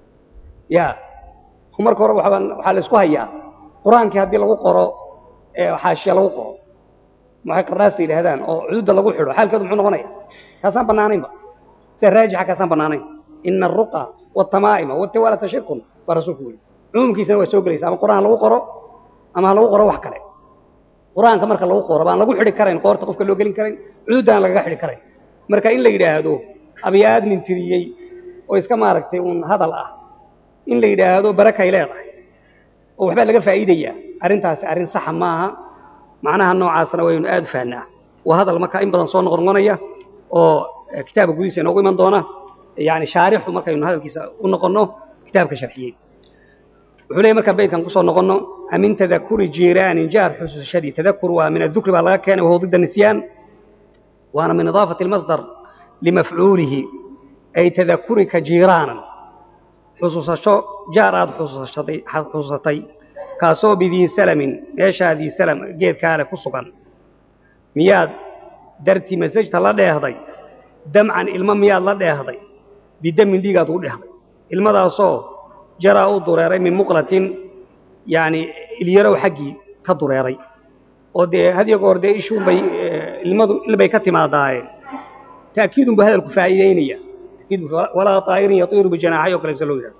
ya marka hore waxa waxa la isku hayaa quraanka hadii lagu qoro ee xaashiya lagu qoro maxay qaraasta yiraahdaan oo xuduudda lagu xidho xaalkeedu muxuu noqonayaa kaasaan banaanaynba si raajixa kaasaan banaanayn inna ar-ruqa wat-tamaa'ima wat-tawalata shirkun wa rasuulku umumkiisana waa soo galaysa ama quraan lagu qoro ama lagu qoro wax kale quraanka marka lagu qoro baan lagu xidhi karayn qoorta qofka loo gelin karayn xuduuddan laga xidhi karayn marka in la yiraahdo abiyaad nin tiriyay oo iska maaragtay un hadal ah in la yiraahdo baraka ay leedahay oo waxba laga faa'iideeyaa arintaas arin sax ma aha macnaha noocaasna waynu aad fahnaa waa hadal marka in badan soo noqonaya oo kitaabka gudihiisa inoogu iman doona yani shaarixu markaynu hadalkiisa u noqono kitaabka sharxiyay wuxuu leeyahay marka beydkan ku soo noqono amin tadakuri jiiraanin jaar xusuushadii tadakur waa min adukri baa laga keenay wahuwa didda nisyaan waana min idaafati almasdar limafcuulihi ay tadakurika jiiraanan xusuusasho jaar aad xusuusatay xusuusatay kaasoo bidii salamin meeshaadii salam geedkaale ku sugan miyaad darti masajta la dheehday damcan ilmo miyaad la dheehday bidamin dhiigaad ugu dheehday ilmadaasoo jaraa u dureeray min muqlatin yani ilyarow xaggii ka dureeray oo dee hadiyo goor dee ishuun bay ilmadu ilbay ka timaadaayeen taakiidun buu hadalku faa'iideynaya taakiid walaa taa'irin yatiiru bijanaaxay oo kale se loo yidhahdo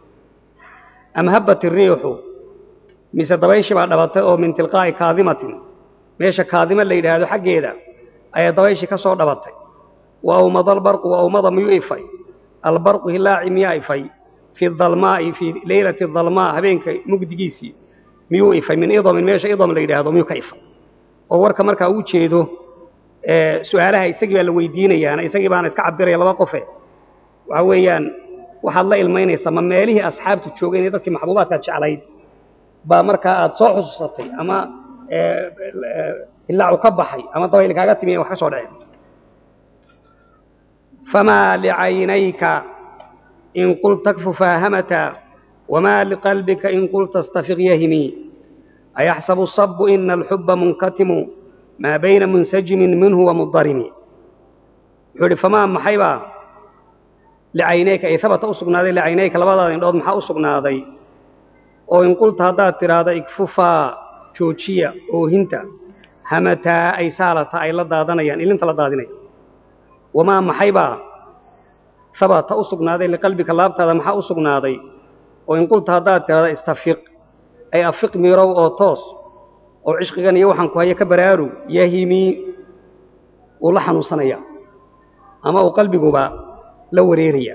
am habbat iriixu mise dabayshi baa dhabatay oo min tilqaa'i kaadimatin meesha kaadima la yidhaahdo xaggeeda ayaa dabayshi ka soo dhabatay wa awmada albarqu wa awmada miyuu ifay البرق هلاعي ميا إفاي في الظلماء في ليلة الظلماء هبينك مقدقيسي ميو إفاي من إضم من ماشي إضم اللي هذا ميو كيف وورك مركا وجهده أه سؤالها يسقي الويدين يعني يسقي بان اسك عبر يلا وقفه وعويان waxa la ilmeynaysa ma meelihii asxaabtu joogeen dadkii maxbuubaadka jecelayd ba marka aad soo xusuusatay ama ilaa uu ka baxay ama dabayl kaaga timi wax ka soo dhacay fama li'aynayka in qult takfu fahamata wama liqalbika in qult tastafiq yahmi ayahsabu as-sabb inna al-hubba munkatimu ma bayna munsajimin minhu wa mudarimi yuri fama mahayba لعينيك أي ثبت أصقنا ذي لعينيك لبضا إن أضم حا أصقنا ذي أو إن قلت هذا ترى إكففا شوشية أو هنتا همتا أي سالة أي لدى ذنيا يعني إلا انت لدى ذنيا وما محيبا ثبت أصقنا ذي لقلبك اللابت هذا محا أصقنا ذي وإن قلت هذا ترى استفق أي أفق ميرو أو توس أو عشق غني يوحن كوهي كبرارو يهيمي ولحن صنيا أما وقلبي قبا la wareeraya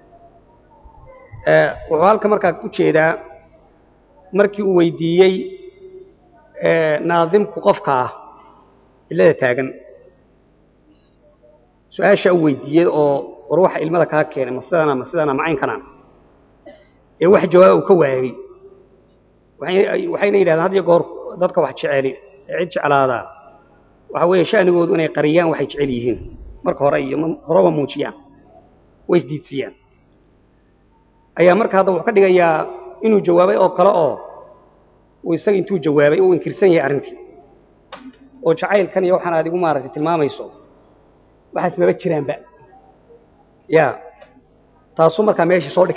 ee wuxuu halka markaa ku jeedaa markii uu weydiiyay ee naadimku qofka ah ilaa taagan su'aasha uu weydiiyay oo ruuxa ilmada ka keenay masadana masadana macayn kana ee wax jawaab uu ka waayay waxay waxayna yiraahdaan had iyo goor dadka wax jecel cid jecelaada waxa weeye shaanigoodu inay qariyaan waxay jecel yihiin marka hore iyo horaba muujiyaan ويسديتسيان أيام مركز هذا وحكي لي إنه جوابي أو قراءة ويسقي إنتو جوابي أو إنكرسان يا أرنتي وشعيل كان يوحنا هذه ممارسة المام يصوم بحس ما بتشرين بقى يا تصوم مركز ماشي صورك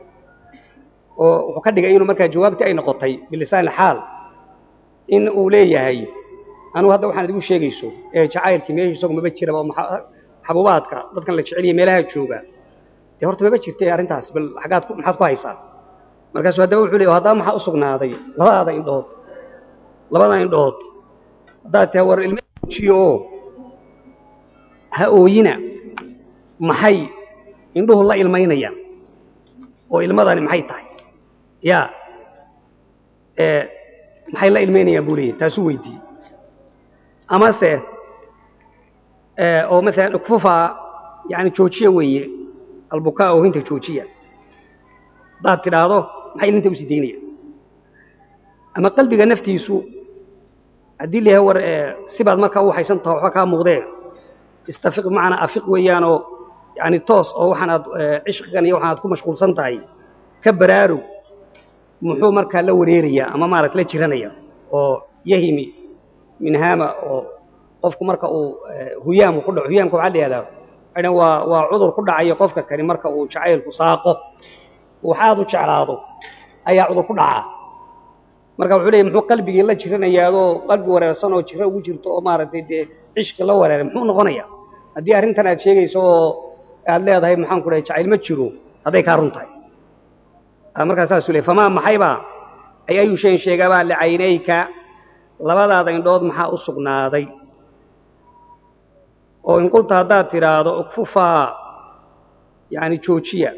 وحكي لي إنه مركز جوابتي أي نقطة باللسان الحال إن أولي هاي أنا هذا وحنا نقول شيء يسوع شعيل كمية يسوق ما بتشرين بقى حبوباتك dadkan la jecel yahay meelaha jooga ee horta ma jirtay arintaas bal xagaad ku maxaad ku haysaa markaas wada wuxuu leeyahay hada maxaa u sugnaaday labada indhood labada indhood daata war ilmihiiyo ha ooyina maxay indhuhu la ilmeynayaan oo ilmadani maxay tahay ya ee maxay la ilmeynayaan buuliye taas u weydii ama se أو مثلا كفوفا يعني تشوشية ويا البكاء وهنت تشوشية ضاد كده هذا ما أنت وسيدينية أما قلبي نفتي سوء أدي لي هو سبعة مركا هو حيسن طوحة كان مغضي استفق معنا أفق ويانا يعني توس أو حنا عشق كان يوحنا تكون مشغول صنطعي كبرارو محو مركا لوريريا أما مارت لا تشرنيا أو يهمي من هامة أو qofku marka uu huyaam ku dhaco huyaamku waxa la yiraahdaa ana waa waa cudur ku dhacay qofka kari marka uu jacaylku saaqo waxa uu jeclaado ayaa cudur ku dhaca marka wuxuu leeyahay muxuu qalbiga la jiranayaado qalbi wareersan oo jira ugu jirto oo maaragtay de cishka la wareeray muxuu noqonayaa hadii arintan aad sheegayso aad leedahay maxaan ku dhahay jacayl ma jiro haday ka runtahay marka saas uu leeyahay fama maxayba ay ayu shay sheegaba la caynayka labadaada indhood maxaa u sugnaaday oo in qulta hada tiraado ukfufa yani joojiya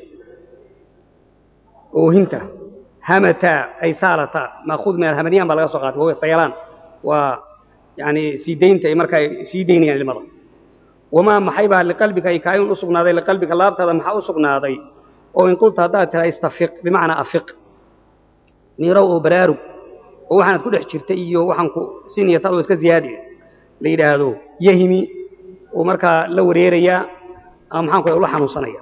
oo hinta hamata ay salata maakhud min alhamaniyan balaga soo qaatay oo sayalan waa yani siideynta ay markay siideynayaan ilmada wama maxayba liqalbika ay kaayun u sugnaaday liqalbika laabtada maxaa u sugnaaday oo in qulta hada tira istafiq bimaana afiq niiraw oo baraaru oo waxaan ku dhex jirtay iyo waxaan ku siniyata oo iska ziyaadiyo la yiraahdo yahimi ومركا لو ريريا أم حنكو يقولوا حنوصنيا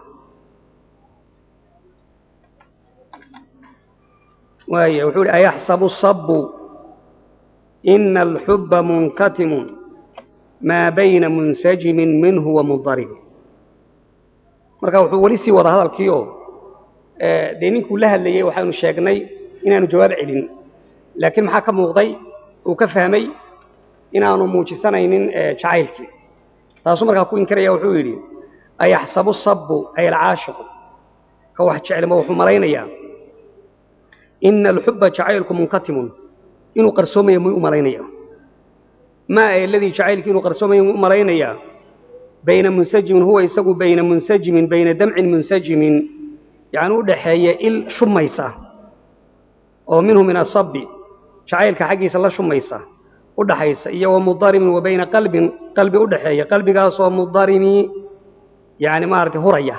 وهي وحول أيحسب الصب إن الحب منكتم ما بين منسجم منه ومضطرب مركا وحول لسي وضع هذا الكيو دينين كلها اللي يوحيون الشاقني إنانو جواب علم لكن محاكم مغضي وكفهمي إنانو موجي سنين شعيلكي taasoo markaa ku inkaraya wuxuu yiri ay xsabu sabbu ay al-aashiq ka wax jecel ma wuxuu malaynayaa in al-hubba ja'ilkum munkatimun inuu qarsoomayo ma u malaynaya ma ay ladii ja'ilki inuu qarsoomayo ma u malaynaya بين منسجم هو يسقو بين منسجم بين دمع منسجم يعني ودحية إل شميسة ومنه من الصب شعيل كحقي صلى شميسة ودحيسة إيه ومضارم وبين قلب قلب ودحية قلب قاص ومضارمي يعني ما أرتي هرية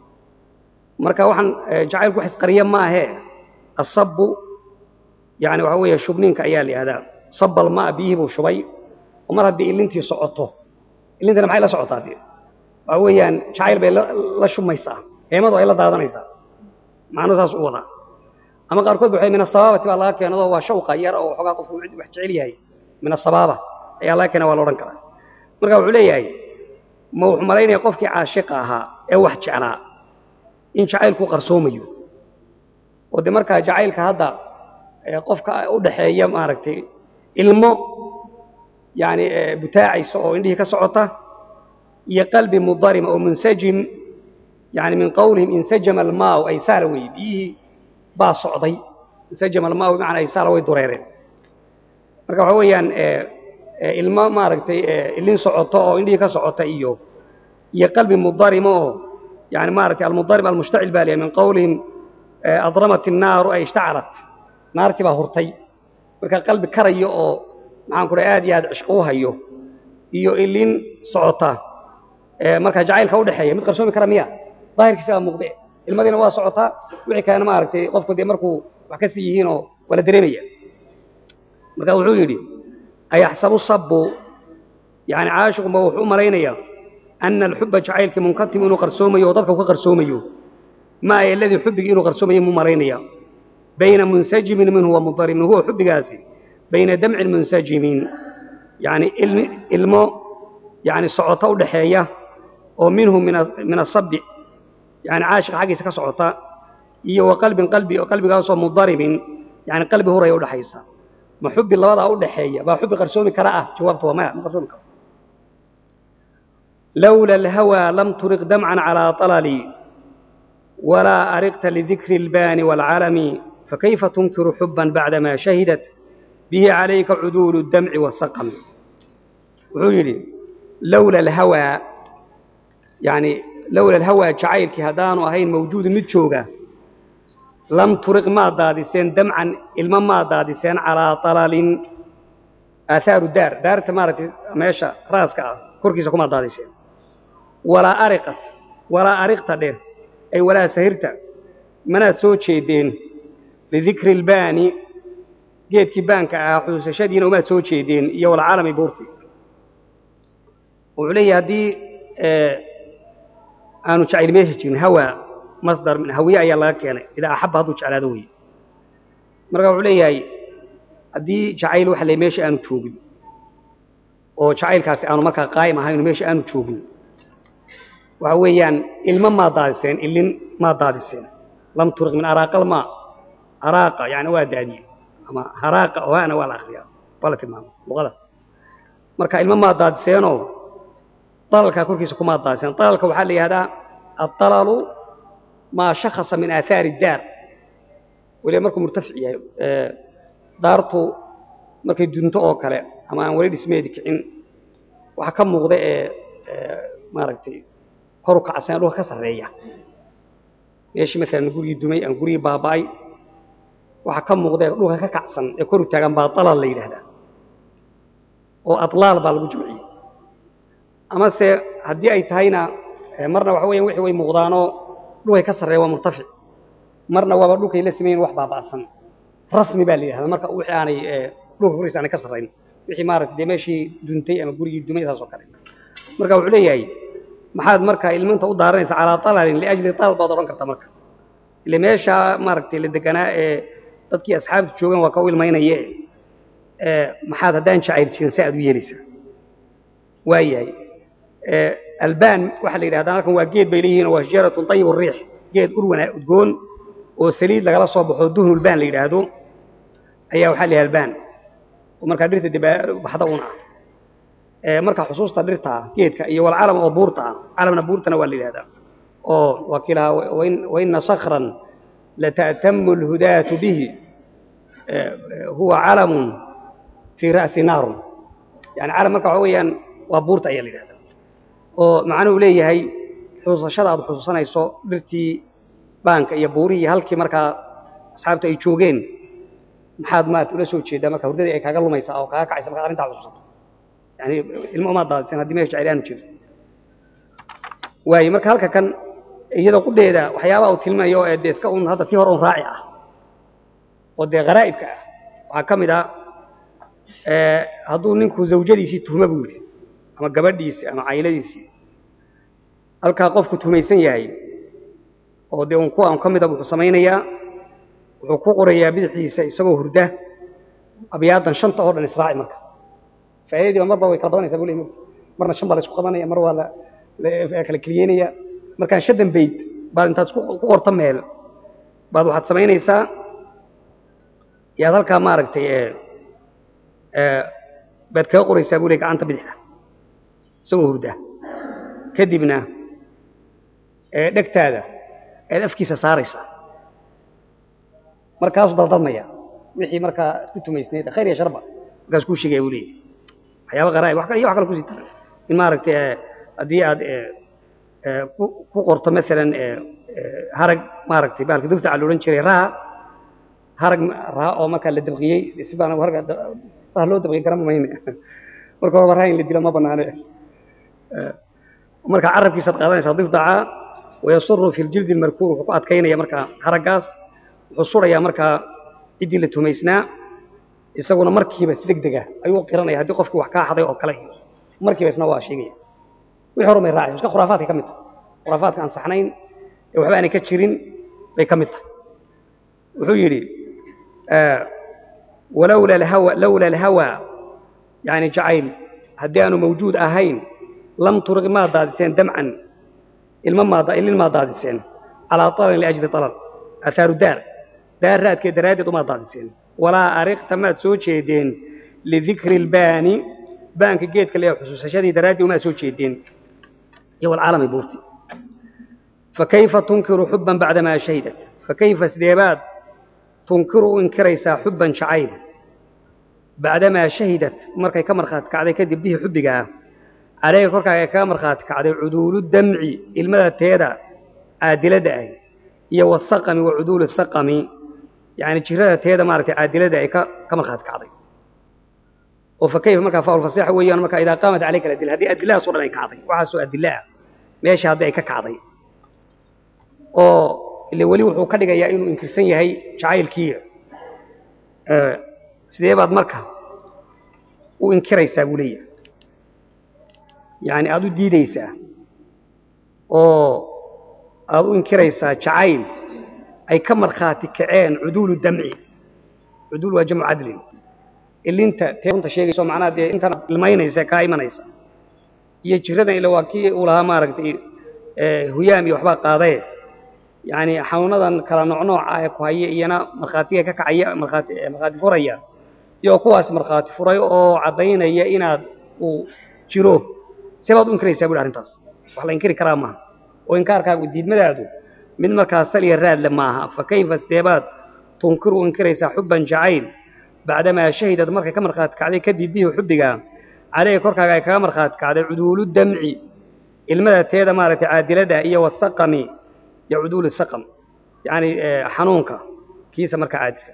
مركا وحن جعيل كحس قرية ما هي الصب يعني وهو شبنين كأيالي هذا صب الماء بيه وشوي ومرة دي اللي انتي صعطه اللي انت معي لا صعطه دي وهو يعني شعيل بي لا شميسة هي ما ضوء إلا دادانيسة معنى ساس وضع أما قاركود بحي من الصبابة تبا الله كان هو شوقة يرى أو حقا قفو وحجعلي هاي من الصبابة أي الله كان والو رنكرا مرقا وعلي هاي موح ملايين يقفك عاشقها أي واحد شعلا إن شعيلكو قرصوميو ودي مركا جعيلك هذا قفك أودحي ما أركتي ilmo يعني بتاعي سو عنده كسعطة هي قلب مضارم أو منسجم يعني من قولهم انسجم الماء أي سالوي به باصعدي انسجم الماء بمعنى أي سالوي دريرين مركب هو يعني الماء ما ركتي اللي سعطة أو عنده كسعطة إيوه هي قلب مضارم يعني ما ركتي المضارم المشتعل بالي من قولهم أضرمت النار أي اشتعلت نار كبا هرتي marka qalbi karayo oo maxaan ku raad yaad cishqo hayo iyo ilin socota ee marka jacaylka u dhaxeeyo mid qarsoomi kara miya daahirkiisa muuqday ilmadina waa socota wixii kaana ma aragtay qofku de markuu wax ka sii yihiin oo wala dareemaya marka wuxuu yiri ay xsabu sabbu yani aashiq ma wuxuu maleynaya anna al-hubba jacaylka munqatim inuu qarsoomayo dadka ku qarsoomayo ma ay ladii hubbiga inuu qarsoomayo mu maleynaya بين منسجم منه ومضطرب هو حب قاسي بين دمع منسجم يعني الماء يعني صعوطة ودحية ومنه من من الصب يعني عاشق حقي سك صعوطة هي وقلب قلبي وقلب قاسي مضطرب يعني قلبي هو ريود حيسا محب الله وضع ودحية بحب قرسومي كراءة جوابته وما قرسومي كراءة لولا الهوى لم ترق دمعا على طللي ولا أرقت لذكر البان والعلم فكيف تنكر حبا بعدما شهدت به عليك عدول الدمع والسقم وعيلي لولا الهوى يعني لولا الهوى جعيلك هدان وهين موجود متشوغا لم ترق ما دادسين دمعا الماء ما دادسين على طلال آثار الدار دار تمارت ماشا راسك كركيسة كما دادسين ولا أرقت ولا أرقت دين أي ولا سهرت منا سوتشي دين لذكر الباني جيت كبانك حدوث شدين وما سوتشي دين يو العالم بورتي وعلي هذه آه أنا شعير ميسجين هوا مصدر من هوية يا الله كان إذا أحب هذا على ذوي مرجع علي هاي هذه شعير وحلي ماشي أنا تشوفي أو شعير كاس أنا مركا قايمة هاي ماشي أنا تشوفي وهو يعني الماء ما دارسين اللي ما دارسين لم ترق من أراق الماء أراقة يعني واداني أما هراقة وأنا ولا أخريا ولا تمام وغلط مركا الماء ما دارسينه طلق كل كيس كما دارسين طلق وحلي هذا الطلل ما شخص من آثار الدار ولا مركو مرتفع آه دارته مركي دنتو أو كلا أما ولد اسمه ذيك إن وحكم مغضى آه ما رأيتي كروك عسان روح كسر ريا ليش مثلا نقول يدمي نقول باباي وحكم مغضى روح كعسان يكرو تجمع باطل الليل هذا وأطلال بالجمعي أما سي هدي أي تهينا مرنا وحوي وحوي مغضانو روح كسر ريا ومرتفع مرنا وبروك إلى سمين وحبا بعصن رسمي بالي هذا مركا وحي يعني روح فريس أنا كسر رين وحي مارك دمشي دنتي أما قولي يدمي هذا سكرين مركا وعليه maxaad marka ilminta u daaranaysa ala talalin li ajli talab baad oran kartaa marka ile meesha maragtay la deganaa ee dadkii asxaabtu joogan waa ka ilmaynayee ee maxaad hadaan jacayl jirin saad u yeelaysa waayay ee albaan waxa la yiraahdaa halkan waa geed bay leeyihiin waa shajaratun tayyib ar-riih geed urwana udgoon oo saliid lagala soo baxo duhnul baan la yiraahdo ayaa waxa la albaan oo marka dhirta dibaa baxda una marka xusuusta dhirta geedka iyo wal caalam oo buurta caalamna buurtana waa leeyahay oo wakiila wayn wayn sakhran la ta'tammu al-hudatu bihi huwa caalam fi ra's nar yani caalam marka weeyaan waa buurta ayaa leeyahay oo macnuhu leeyahay xusuusashada aad xusuusanayso dhirtii baanka iyo buurihii halkii markaa asxaabta ay joogeen maxaad maad ula soo jeedaa marka hurdadii ay kaaga lumaysaa oo kaaga kacaysa marka arrintaa xusuusato yani ilmo uma daadsan haddii meesha jacayl aanu jirin waayo marka halka kan iyadoo qudheeda waxyaabaha uu tilmaamayo ee dee iska un hadda tii hore un raaci ah oo dee qaraa'ibka ah waxaa ka mid ah hadduu ninku zawjadiisii tuhmo buu yidhi ama gabadhiisii ama cayladiisii halkaa qofku tuhmaysan yahay oo dee un kuwa un ka mida wuxuu samaynayaa wuxuu ku qorayaa bidixdiisa isagoo hurda abyaadan shanta oo dhan israaci marka faa'iidadiiba marba way kala badanaysaa buu leeyahay marna shan baa la isku qabanaya mar waa la kala keliyeynaya markaa shadan bayd baad intaad ku qorto meel baad waxaad samaynaysaa yaad halkaa maaragtay baad kaga qoraysaa buu leeyahay gacanta bidixda isagoo hurda kadibna dhegtaada ayaad afkiisa saaraysaa markaasuu daldalmaya wixii markaa ku tumaysneed khayr iyo sharba markaas kuu sheegaya buu leeyahay waxyaaba qaraa'ib wax kale iyo wax kale ku sii taray in maaragtay haddii aad ku qorto maalan harag maaragtay bahalka dufta la odhan jiray raha harag raha oo markaa la dabqiyey si baan harag raha loo dabqiyey garan mayne marka horeba raha in la dilo ma banaane marka carabkiisaad qaadanaysaa difdaca wayasuru fi ljildi almarkuur wuxuu ku adkaynaya markaa haraggaas wuxuu surayaa markaa ciddii la tumaysnaa isaguna markiiba si degdeg ah ayuu qiranaya haddii qofkii wax kaa xaday oo kale markiiba isna waa sheegaya wixii hore may raacay iska khuraafaadka ka mid tahay khuraafaadka aan saxnayn ee waxba aanay ka jirin bay ka mid tahay wuxuu yidhi walowla alhawa lowla alhawa yani jacayl haddii aanu mawjuud ahayn lam turiq maa daadiseen damcan ilma maada ilin maa daadiseen calaa talan liajli talan athaaru daar daar raadkeed daraaddeed umaa daadiseen walaa ariqta maad soo jeedeen lidikri lbaani baanka geedka leeyahay xusuusashadii daraaddii umaa soo jeedeen iyo walcaalami buurti fakayfa tunkiru xubban bacdamaa shahidat fakayfa sideebaad tunkiru u inkiraysaa xubban jacayl bacdamaa shahidat markay ka markhaati kacday kadib bihi xubbigaa عليك كركا كا مرخات كعدي عدول الدمع المدى تيدا عادلة داي هي والسقم وعدول السقم يعني جرادة تيدا مارك عادلة داي كا مرخات كعدي وفكيف مركا فاول فصيح ويانا مركا إذا قامت عليك الأدلة هذه أدلة صورة لك كعدي وحسوا أدلة ماشي هذا كعدي أو اللي ولي وحو كدغا يا إنه إنكرسان يهي جعيل كي أه سيدي بعد مركا وإنكريسا بوليه يعني أدو ديديسا أو أدو إنكريسا جعيل أي كمر خاتي كعين عدول الدمع عدول وجمع عدل اللي انت تيونت شيء يسوى معناه دي انت الماينيسا كايمانيسا يجردن إلى واكي ولها ماركتي اه هيامي وحبا قاضي يعني حاونا كلا نوع نوع آيكو هاي إيانا مرخاتية كاكعية مرخاتي مرخاتي فريا يو كواس مرخاتي فريا أو عضينا إيانا وجيروه سبب إنكريس أقول أرنتاس وحلا إنكري كرامة وإنكار كاب جديد مدادو من مركز سلي الراد لماها فكيف استيبات تنكر إنكريس حبا جعيل بعدما شهدت مركز كمرخات كعدي كدي به حبك عليه كركا كمرخات كعدي عدول الدمع المدى تيدا مارة عادلة دائية والسقم يعدول السقم يعني حنونك كيس مركز عادلة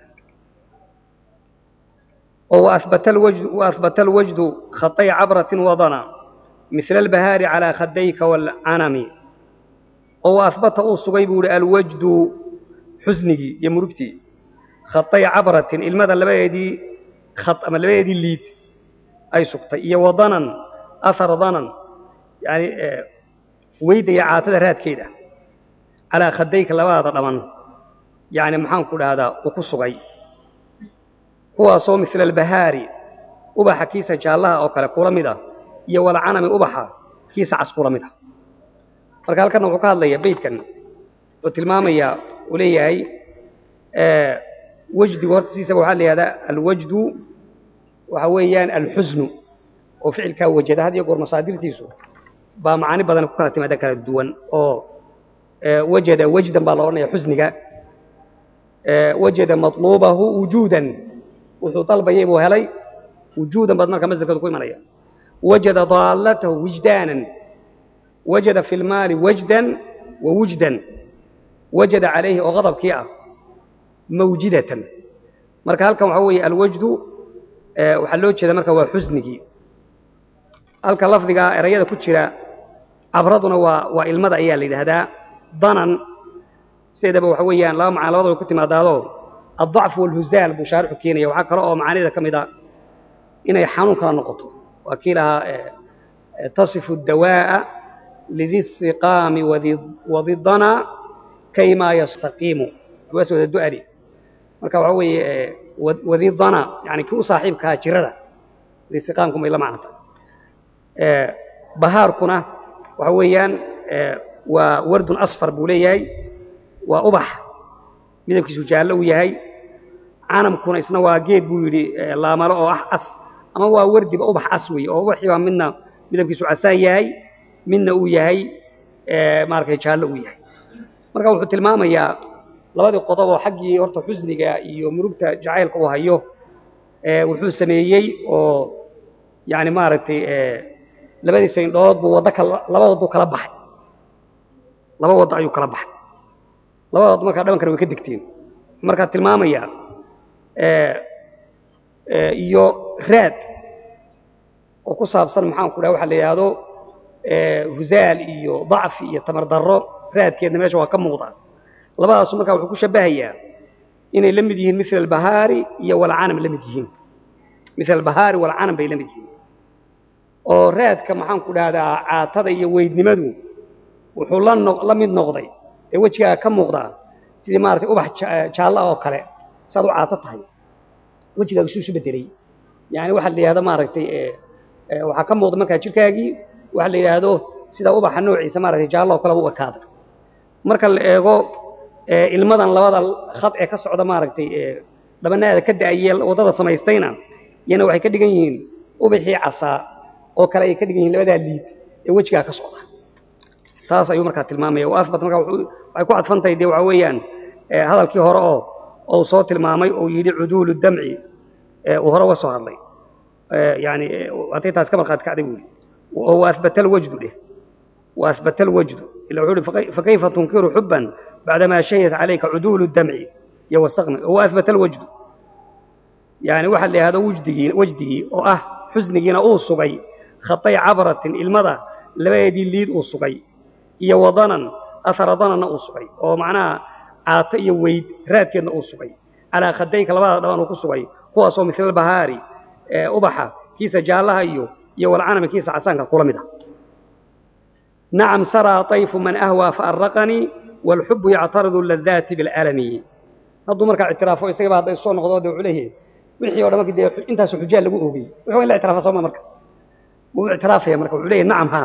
وأثبت الوجد وأثبت الوجد خطي عبرة وضنا مثل البهار على خديك والعنم أو أثبت أصغيب الوجد حزنك يمركتي خطي عبرة المدى اللبيدي خط أما اللبيدي الليد أي سقطي يوضنا أثر ضنا يعني آه ويدي عاتد راد كده على خديك اللبادة طبعا يعني محان كل هذا وكسغي هو صو مثل البهار وبحا كيسة جالها أو كلا كورمدا iyo walcanami ubaxa kiisa casqura mid ah marka halkan wuxuu ka hadlayaa beedkan oo tilmaamaya uu leeyahay ee wajdi wartiisa waxa la yiraahdaa alwajdu waxa weeyaan alhuzn oo ficilka wajada hadiyo goor masaadirtiisu ba macaani badan ku kala timaada kala duwan oo ee wajada wajdan baa la oranayaa huzniga ee wajada matlubahu wujudan wuxuu talbayay buu helay wujudan bad marka masdarka ku imanaya وجد ضالته وجدانا wajada fi lmaali wajdan wa wujdan wajada calayhi oo qadabkii ah mawjidatan marka halkan waxaa weeye alwajdu waxaa loo jeeda marka waa xusnigii halka lafdiga erayada ku jira cabraduna waa waa ilmada ayaa la yidhaahdaa danan sideedaba waxa weeyaan laba macna labadaba ku timaadaado الضعف والهزال بشارح كينيا وحكرا أو معاني ذا كمدا إن يحانون كلا نقطه وكيلها تصف الدواء لذي السقام وذي وذي الضنا كيما يستقيم بس وذي الدؤري مركب عوي وذي الضنا يعني كو صاحب كاجرة ذي السقامكم إلا معناته بهاركنا وهويان وورد أصفر بولياي وأبح midabkiisu jaallo uu yahay canamkuna isna waa geed buu yidhi laamalo oo ah cas ama waa wardiba ubax cas weeye oo ubaxii waa midna midabkiisu casaan yahay midna uu yahay maarkay jaallo uu yahay marka wuxuu tilmaamayaa labadii qodob oo xaggii horta xusniga iyo murugta jacaylka uu hayo wuxuu sameeyey oo yani maaragtay labadii sayndhood buu waddo laba waddo kala baxay laba waddo ayuu kala baxay labada marka dhaban kale way ka digteen marka tilmaamaya ee iyo raad oo ku saabsan maxaan ku dhahay waxa la yiraahdo ee huzaal iyo dacf iyo tamar darro raadkeedna meesha waa ka muuqda labadaas marka wuxuu ku shabahayaa inay la mid yihiin mithal al-bahari iyo wal aanam la mid yihiin mithal al-bahari wal aanam bay la mid yihiin oo raadka maxaan ku dhahdaa caatada iyo weydnimadu wuxuu la la mid noqday ee wajiga ka muuqda sidii maartay ubax jaallo oo kale saad u caato tahay wajiga isu soo bedelay yaani waxa la yiraahdo maartay ee waxa ka muuqda marka jirkaagii waxa la yiraahdo sida ubaxa noociisa maartay jaallo oo kale u ekaada marka la eego ilmadan labada khad ee ka socda maartay ee dhabanaada ka daayeel wadada samaystayna yana waxay ka dhigan yihiin ubaxii casa oo kale ay ka dhigan yihiin labada liid ee wajiga ka socda taas ayuu marka tilmaamay oo afbad marka waxay ku adfantay de waxa weeyaan hadalkii hore oo oo soo tilmaamay oo yiri uduulu damci oo hore wasoo hadlay yani waatay taas ka marqaad ka dhigay oo afbatal wajdu leh وأثبت الوجد إلا عود فكيف تنكر حبا بعدما شهدت عليك عدول الدمع يوستغنى هو أثبت الوجد يعني واحد لهذا وجده وجده وأه حزنجين أو صغي خطي عبرة المضى لما يدي الليد أو صغي يوضنا أثر ضنا أو صغي ومعناه عاطي ويد راتين أو صغي على خديك لبعض دوان أو صغي هو أصلا مثل البهاري أبحى كيس جالها يو يو العالم كيس عسانك كل مده نعم سرى طيف من أهوى فأرقني والحب يعترض اللذات بالألمي هذا مركع اعترافه يسيب هذا الصون غضوض عليه وحي ولا مكدي انت سحجال لقوه بي وحي لا اعتراف صوم مركع مو اعترافه مركع عليه نعم ها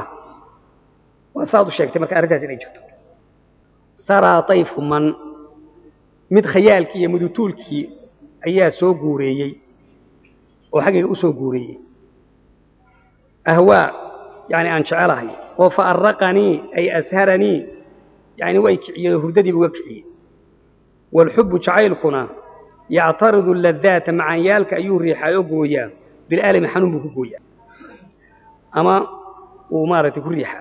وصاد الشيخ مركع أردت إليه جهد سرى طيف من مد خيالك يمد طولك أيها سو قوريي وحقيقة أسو قوريي أهوى يعني أن شعرها وفأرقني أي أسهرني يعني ويكعي هرددي بوكعي والحب شعيلكنا يعترض اللذات مع يالك أيها الريحة يقويا بالآلم حنون بكويا أما ومارة الريحة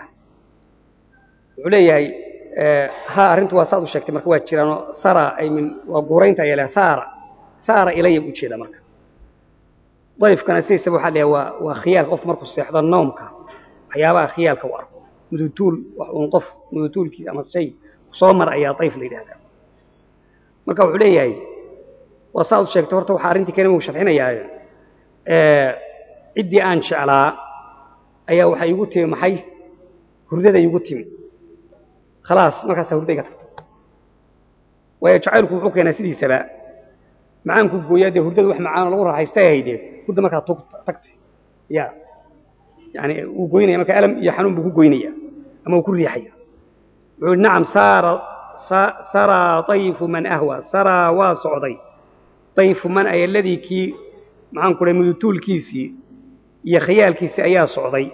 عليها آه ها أرنت وصاد الشكل مركوات شيرانو سارة أي من وقورين تايلا سارة سارة إلي بوشيدا مركا ضيف كان سيسبو حالي وخيال قف مركو السيحضر النوم كا waxyaabaha khiyaalka u arko mudutul wax uu qof mudutulkiisa ama shay soo mar ayaa tayf leeyahay marka wuxuu leeyahay wasaad sheegtay horta waxa arintii keenay uu sharxinayaa ee cidii aan jeclaa ayaa waxa igu timi maxay hurdada igu timi خلاص markaas hurdayga tagtay way jacaylku wuxuu keenay sidiisaba macaanku gooyade hurdada wax macaan lagu raaxaystay hayde hurda marka tagtay yaa يعني وقوينيا مركا ألم يحنون بكو قوينيا أما وكل ريحيا نعم سار سرى طيف من أهوى سرى واسعدي طيف من أي الذي كي معان كل مدتول كيسي يا خيال كيسي أيا صعدي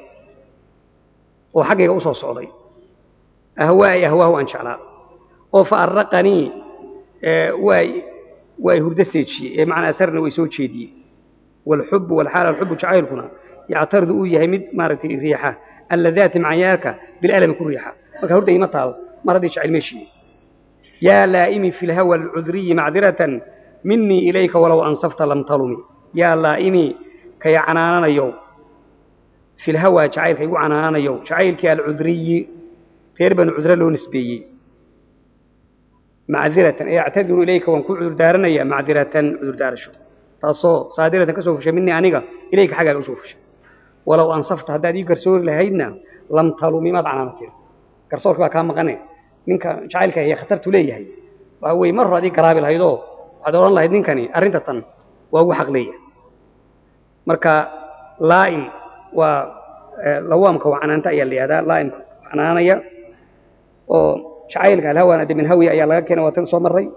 وحقي أوصى صعدي أهوى أهواه أن شاء الله وفأرقني اه واي واي هردسيت شيء معنى أسرنا ويسوت شيء دي والحب والحالة الحب شعيركنا يعترض يهمد مارتي ريحة اللذات معيارك بالألم كريحة فكهرد إيمة طال ما رديش علم شيء يا لائمي في الهوى العذري معذرة مني إليك ولو أنصفت لم تلمي يا لائمي كي عنانا يوم في الهوى جعيل كي عنانا يوم جعيل كي العذري غير بن عذر له نسبي معذرة أعتذر إليك وانكو عذر دارنا يا معذرة عذر دارشو تصو صادرة كسوفش مني أنيقا إليك حاجة كسوفش ولو أنصفت هذا دي كرسول لهيدنا لم تلومي ما دعنا كثير كرسول كوا كان مغني منك جعلك هي خطرت لي هي وهو مرة دي قرابل هيدو هذا الله يدين كني أرنتة وهو حق لي مركا لائم ولوامك وعن أنت يا اللي هذا لائم أنا يا وشعيل قال هو أنا دي من هوي أي الله كنا وتنصو مري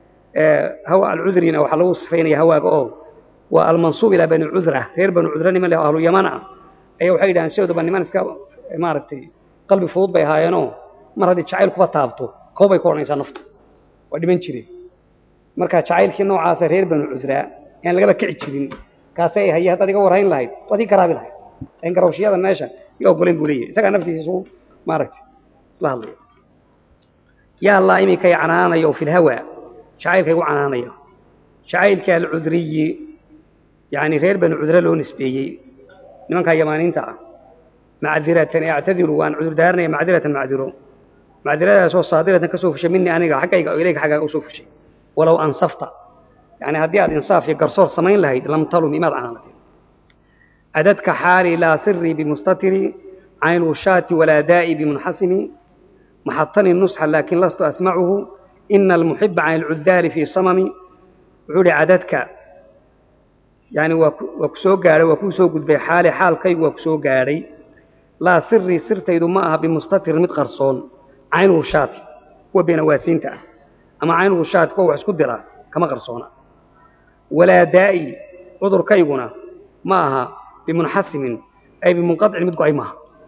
هو العذرين أو حلوص فين هو أو والمنصوب إلى بني عذرة غير بني عذرة من له أهل اليمن أي وحيد عن سيود بني منسك إمارتي قلبي فوض بها ينو مرة دي شعيل كوا تابتو كوبا يكون إنسان نفط ودي من شري مركا شعيل كنو عاصر غير بني عذرة يعني لقى كعد شرين كاسي هي هذا دي قورهين لايد ودي كرابي لايد إن كروشي هذا الناشا يقولين قولي سكان نفتي سوء مارك صلاح الله يا الله إمي كي عنانا يو في الهواء شعيل كي عنانا يو شعيل كالعذري يعني غير بن عذر له نسبي لمن كان يمانين تاع معذرة اعتذروا وان عذر دارني معذرة معذروا معذرة سو صادرة كسوف شيء مني أنا حقا إليك حقا أسوف شيء ولو أنصفت يعني هدي الإنصاف يقرصور سمين لهيد لم تلوا مما عناتي أدتك حالي لا سري بمستتري عين الوشاة ولا دائي بمنحسم محطني النصح لكن لست أسمعه إن المحب عن العذار في صمم علي عددك يعني وكسو غاري وكسو غدبي حالي حال كي وكسو غاري لا سري سرتيدو ما بمستتر مid qarsoon عين وشات وبين واسينتا اما عين وشات كو اسku dira kama qarsoona wala daa'i udur kayguna ma aha bimunhasimin ay bimunqati' mid go'ay ma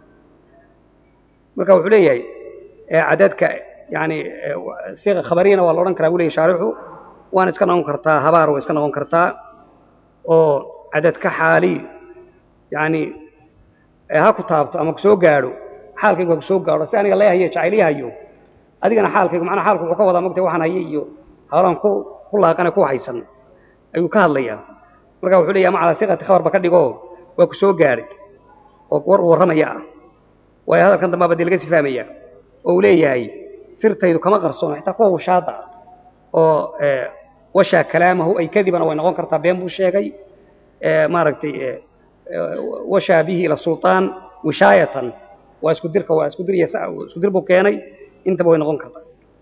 marka wuxuu leeyahay cadadka yani siiqa khabariyana waa la oran karaa wuu leeyahay shaarixu waan iska noqon kartaa habaar waa iska noqon kartaa oo cadadka xaali yani ha ku taabto ama ku soo gaaro xaalkaygu ku soo gaaro si aniga leeyahay jacayliyahayo adigana xaalkaygu macna xaalku wuxuu ka wadaa magtay waxaan hayay iyo hawlan ku ku laaqana ku haysan ayuu ka hadlayaa marka wuxuu leeyahay macala siqati khabar ba ka dhigo waa ku soo gaaray oo war waramaya way hadalkan dambe badii laga sifaamaya oo leeyahay sirtaydu kama qarsoon xitaa kuwa washaada oo washa kalaamahu ay kadibana way noqon kartaa been buu sheegay maaragtay وشى به إلى السلطان وشاية واسكدرك واسكدر يسع واسكدر بكياني انت بوين نقول كذا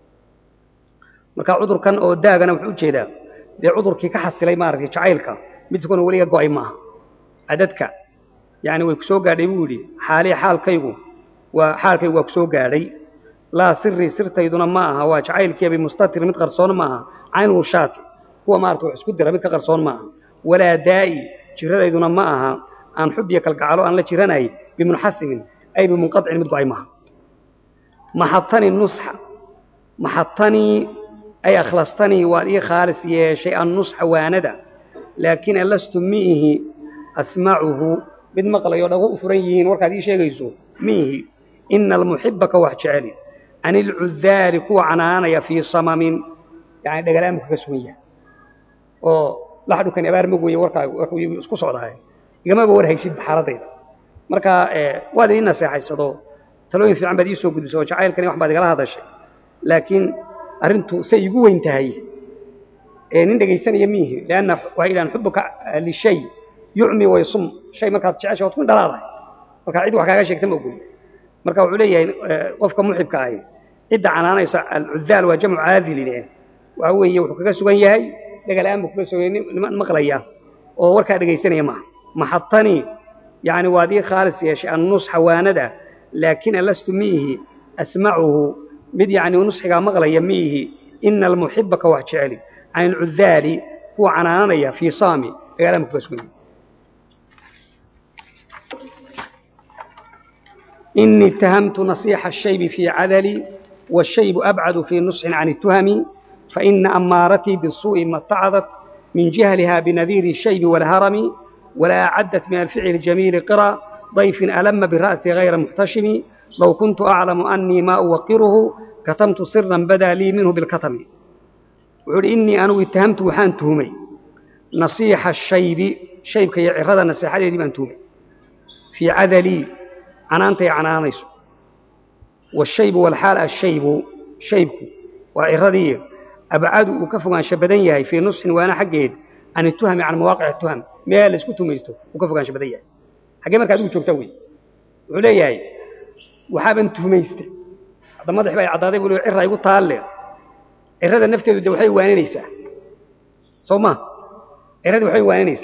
مركا عذر كان أو داعنا وحوج جدا بعذر كي كحس لي مارك شعيلك بتكون وليه قائمة عددك يعني ويكسو قاعد يقولي حالي حال كيو وحال كيو ويكسو قاعد لا سري سرت يدنا معها وشعيل كي بمستتر متقرصون معها عين وشات هو مارك واسكدر متقرصون معها ولا داعي جرى يدنا معها أن حبيك القعلو أن لا جراني بمنحسم أي بمنقطع مدقعي معها محطني النصح محطني أي أخلصتني وأي خالص يا شيء النصح واندا لكن لست ميه أسمعه بالمقل يودغو فريين وركا دي شيء يسو ميه إن المحب كوحشالي عن العذار كو عنانا في صمم يعني ده كلامك كسوية أو لحدو كان يبار مغوي وركا وركا اسكو سوداي igama ba war haysid xaaladayda marka ee waad ina saxaysado talooyin fiican baad soo gudbiso jacaylkani wax baad igala hadashay laakiin arintu say ugu weyn tahay ee nin dhageysanaya miihi laana waa ilaan xubka li shay yu'mi wa yusum shay marka jecesho ku dhalaaday marka cid wax kaaga sheegtay ma ogol marka wuxuu leeyahay qofka muxibka ah cid canaanaysa al-uzzal wa jam'u aadilin waa weeye wuxuu kaga sugan yahay dagalaan buu kaga sugan yahay maqlaya oo warka dhageysanaya ma محطني يعني وادي خالص يا شيء النصح واندا لكن لست ميه أسمعه مد يعني ونصحك مغلى يميه إن المحب كوحشالي عن العذالي هو عنانيا في صامي كلامك بسكوني إني اتهمت نصيح الشيب في عدلي والشيب أبعد في نصح عن التهم فإن أمارتي بالسوء ما اتعظت من جهلها بنذير الشيب والهرم ولا عدت من الفعل الجميل قرى ضيف ألم برأسي غير محتشم لو كنت أعلم أني ما أوقره كتمت سرا بدا لي منه بالكتم وعود إني أنا اتهمت وحان تهمي نصيح الشيب شيب كي يعرض نصيحة دي بان تهمي في عدلي عنانتي عنانيس والشيب والحال الشيب شيبك وعرضي أبعد وكفوا عن شبدين في نصح وأنا حقيد أن التهم عن مواقع التهم ما اللي سكتوا ميستو وكفوا عن شبدين حقيقة ما كانوا يشوفتوي علياي وحابن تهميسته هذا ما ضحى عضاضي يقولوا عرة يقول طالع عرة النفط الدوحي وانيسة صوما عرة وحي وانيسة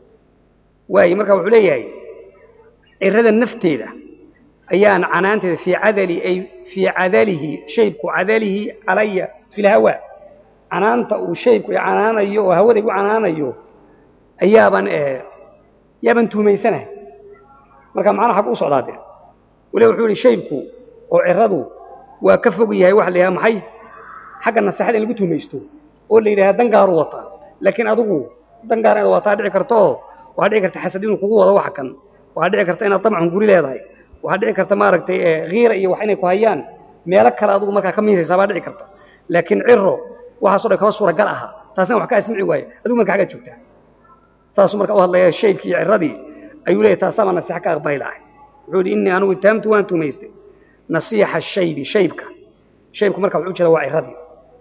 واي مركب علياي عرة النفط ده أيان عنانت في عدلي أي في عدله شيبك عدله علي في الهواء عنانت وشيبك عنان أيوه وهو ده عنان أيوه أيابن إيه يابن تهميسنه مركب معنا حق أوصل هذا ولو حولي شيبك وعرضه وكفوا يهي واحد لها محي حق النصيحة اللي قلتهم يستو قول لي لها دنقار وطن لكن أدوه دنقار وطن دعي كرتوه وهدعي كرت حسدين وقوة وضوحا كان وهدعي كرت أنا طبعا نقولي لها ذاي وهدعي كرت مارك غير أي وحيني كوهيان ميالك كلا أدوه مركا كميسي سابا دعي كرت لكن عرو وحصل كما صورة قلعها تاسنا وحكا اسمعي واي أدوه مركا حاجة شوكتها ساسو مركا أوهد لها الشيب كي عرضي أيو ليه تاسما نصيحة كأغباي لها عودي إني أنا واتهمت وأنتو ميستي نصيحة الشيب شيبك شيبك مركب وحوش لواعي رضي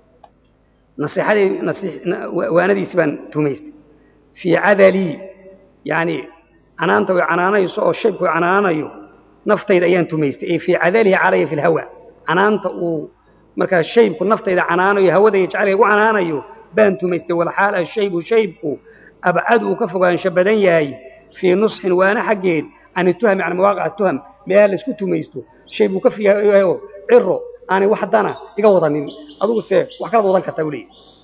نصيحة نصيح وأنا دي سبان توميست في عدلي يعني أنا أنت وعنانا يسوع الشيبك وعنانا يو نفط إذا أيان توميست إيه في عدله علي في الهواء أنا أنت ومركب الشيبك النفط إذا عنانا يهوى ده يجعله وعنانا يو بان توميست ولا حال الشيب وشيبك أبعد وكفوا عن شبدين ياي في نصح وأنا حقيت عن التهم عن مواقع التهم ما اللي سكتوا ميستو شيء مكفي عرو أنا واحد أنا يقوضني أدوس سيف وحكرت وضن كتولي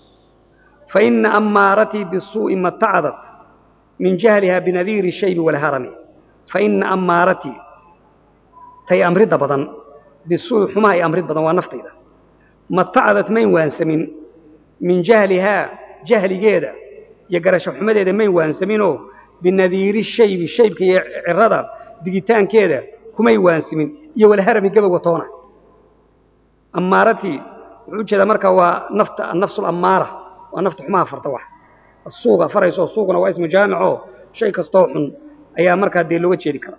فإن أمارتي بالسوء ما اتعظت من جهلها بنذير الشيب والهرم فإن أمارتي تي أمرد بدن بالسوء حماي أمرد بدن ونفتي ده ما اتعظت مين وانسمين من جهلها جهل جيدا يقرش حمد ده مين وانسمينه بالنذير الشيب الشيب كي عرضه دقيتان كده كمي وانسمين iyo wal harami gaba watoona amarati wuxuu jeeda marka waa nafta nafsul amara waa nafta xumaa farta wax suuqa farayso suuqna waa ismu jaamico shay kasto xun ayaa marka dii looga jeedi kara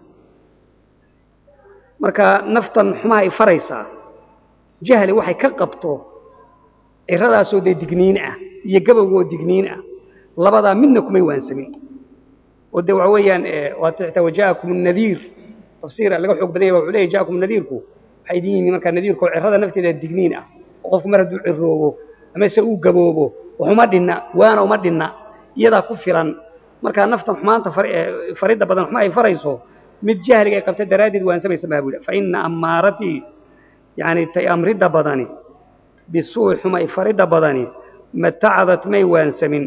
marka naftan xumaa ay faraysa jahli waxay ka qabto iradaas oo digniin ah iyo gabowgo digniin ah labada midna kumay waansamin oo de waxa weeyaan waa tawajaakum an-nadhir تفسير اللي حق بديه وعليه جاءكم نذيركم حيدين من كان نذيركم عرضه نفتي الدجنين اه وقف مرد عروبه اما سو غبوبه وحما دينا وانا وما دينا يدا كفران marka nafta xumaanta farida badan xuma ay farayso mid jahliga ay qabta daraadid waan sameeyay sabaabula fa inna amarati yani tay amrida badani bisuu xuma ay farida badani mata'adat may waan samin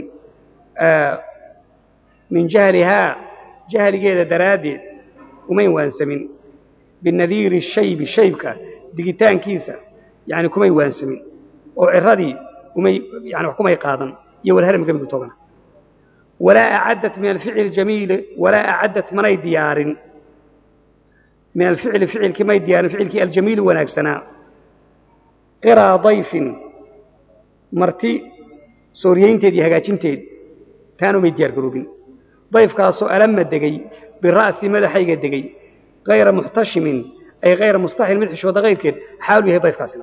min jahliha jahligeeda daraadid ومين وانسمين بالنذير الشيب الشيبكة دقيتان كيسة يعني كمين وانسمين وعرضي ومي يعني وكمي قادم يو الهرم قبل طبعا ولا أعدت من الفعل الجميل ولا أعدت مني ديار من الفعل فعل كمي ديار فعل كي الجميل وناكسنا قرى ضيف مرتي سوريين تدي هجاجين تد كانوا ميديار قلوبين ضيف كاسو ألم الدقي بالرأس مدحي قدقي غير محتشم أي غير مستحيل مدحش وده غير كده حاولوا هي ضيف كاسنا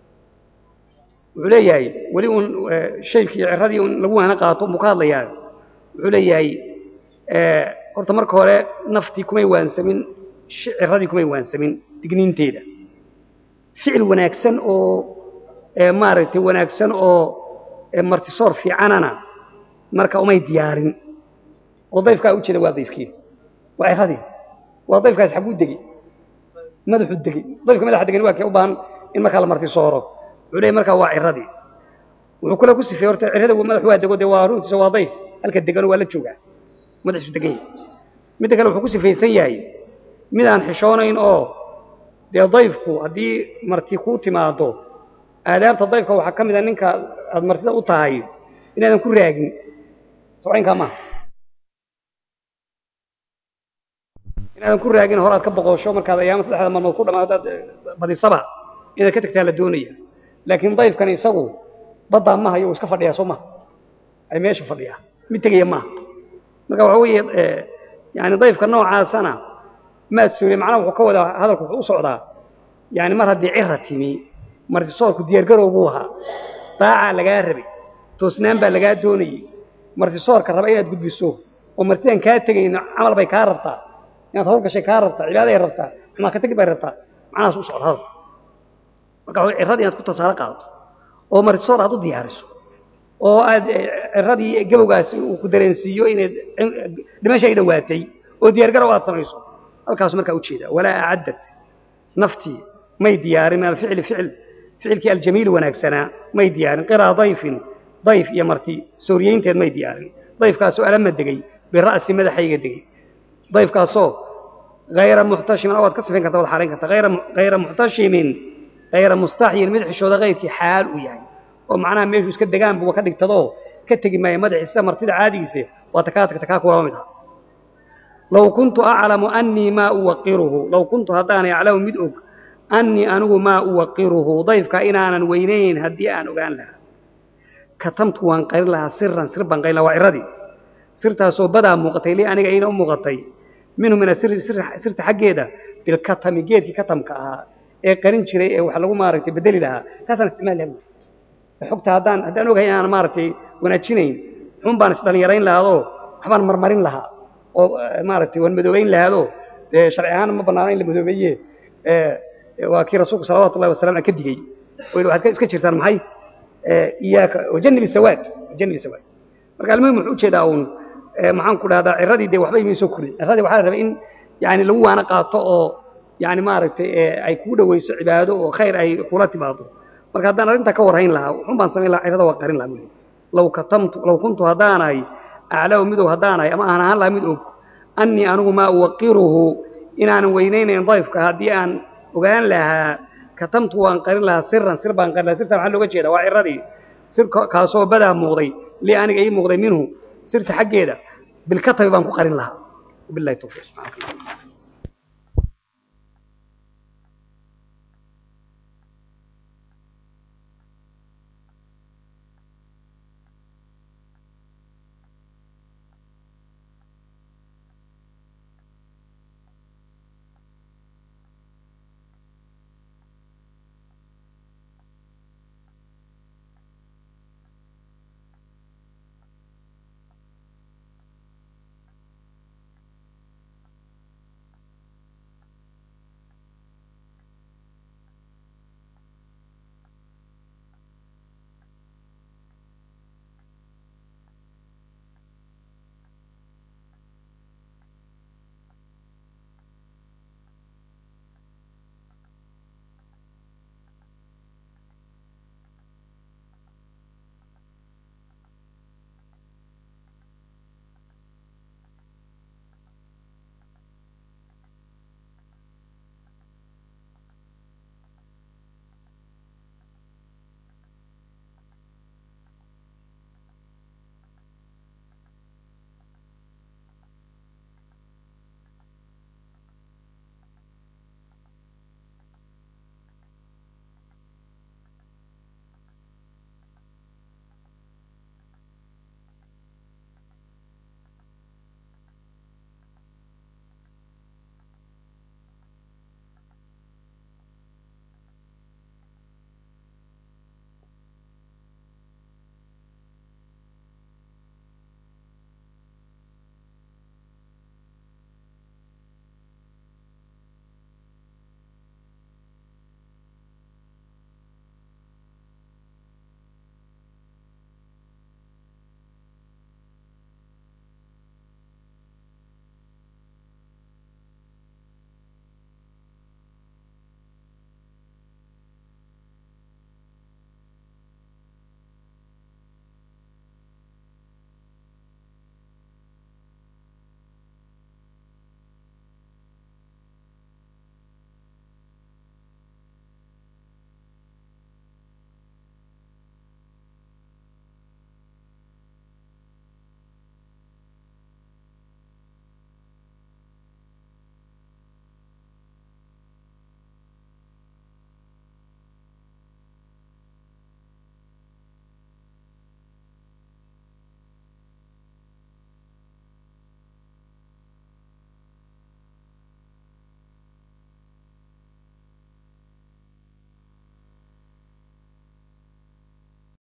علياي وليون شيخ عرضي لبوها نقاطه مقاضي يعني علياي قلت مرك هوري نفتي كمي وانسمين عرضي كمي وانسمين تقنين تيدا فعل وناكسن أو مارتي وناكسن أو مرتصور في عنانا مركا أمي ديارين وضيف كا وجهه waa ضيفkii waa hadi waa ضيفkaas xabuu dagi madaxu dagi ضيفka madaxa dagani waa kii u baahan in marka la marti sooro wuxuu marka waa ciradii wuxuu kula ku sifeeyay horta cirada madaxu waa dago waa runtii waa ضيف halka dagan waa la jooga madaxu dagay mid kale wuxuu ku sifeeysan yahay mid aan xishoonayn oo de ضيفku hadii marti ku timaado aadaabta ضيفka waxa kamid ah ninka aad martida u tahay inaadan ku raagin soo in kama inaan ku raagin horaad ka boqosho markaad ayaama saddexda maalmood ku dhamaado badisaba inaad ka tagtaa la doonaya laakiin dayfkan isagu badda ma hayo iska fadhiya Soomaa ay meesha fadhiya mid tagaya ma marka waxa weeye yani dayfka noocaasana ma suulay macnaha wuxuu ka wada hadalku wuxuu u socdaa yani mar hadii ciratimi marti soorku diyaar garowgu ahaa daaca laga rabay toosnaan baa laga doonayay marti soorka raba inaad gudbiso oo martidan ka tagayna amal bay ka rabtaa inaad hawl gashay ka rabtaa cibaado ay rabtaa ama ka tagi bay rabtaa macnaha u socdaa marka ciradii aad ku tasaala qaado oo marti soor aad u diyaariso oo aad ciradii gabowgaas uu ku dareensiyo inay dhimasho ay dhawaatay oo diyaar garow aad samayso halkaas marka u jeeda wala aadat nafti may diyaarin al ficil ficil ficilki al jamil wanaagsana may diyaarin qira dayfin dayf iyo marti sooriyeynteed may diyaarin dayfkaas oo alama degay bi ra'si madaxayga degay dayfkaas oo غير محتشم أو تكسفين كتاب الحالين كتاب غير غير محتشم غير مستحيل مدح شو ده غير في حال ويعني ومعناه ميجو اسكت دجان بوا كدك تضو كتجي ما يمدح استمر تدع عادي سه وتكاتك تكاك وامدها لو كنت أعلم أني ما أوقره لو كنت هداني أعلم مدعوك أني أنو ما أوقره ضيف كائنا وينين هدي أن أقال لها كتمت وانقر لها سرا سربا غير وعردي سرتها سو بدا مقتلي أنا جايين أم مغطي منهم من السر سر سرت حقيده بالكتم جيتي كتم كا ee qarin jiray ee wax lagu maaragtay bedeli lahaa kaasaan isticmaal lahayn xogta hadaan hadaan ogahay aan maaragtay wanaajinayn xun baan isdhalin yarayn lahaado waxbaan marmarin lahaa oo maaragtay wan madoobayn lahaado ee sharci ahaan ma banaanayn la madoobeeyay ee waa kii rasuulku sallallahu alayhi wasallam ka digay oo waxaad iska jirtaan maxay ee iyaaka wajannibi sawaad wajannibi sawaad marka almuhim wuxuu jeedaa uun maxaan ku dhahdaa ciradii de waxba imin soo korin ciradii waxa la rabaa in yaani lagu waana qaato oo يعني ما رأيت أي كودا ويس عباده وخير أي قولات بعضه مرك هذا أنت كورهين لها وحن بنسمي لها عرض وقرين لها منه لو كتمت لو كنت هداناي أعلى مدو هداناي أما أنا هلا مدوك أني أنا ما أوقره إن أنا وينين ينضيف كهدي أن وقال لها كتمت وأنقرين لها سرا سر بأنقر لها سرت محل وجهه وعرضي سر كاسو بدأ مغضي لي أنا جاي مغضي منه سرت حق هذا بالكتب بانكو قرين لها وبالله التوفيق سبحانه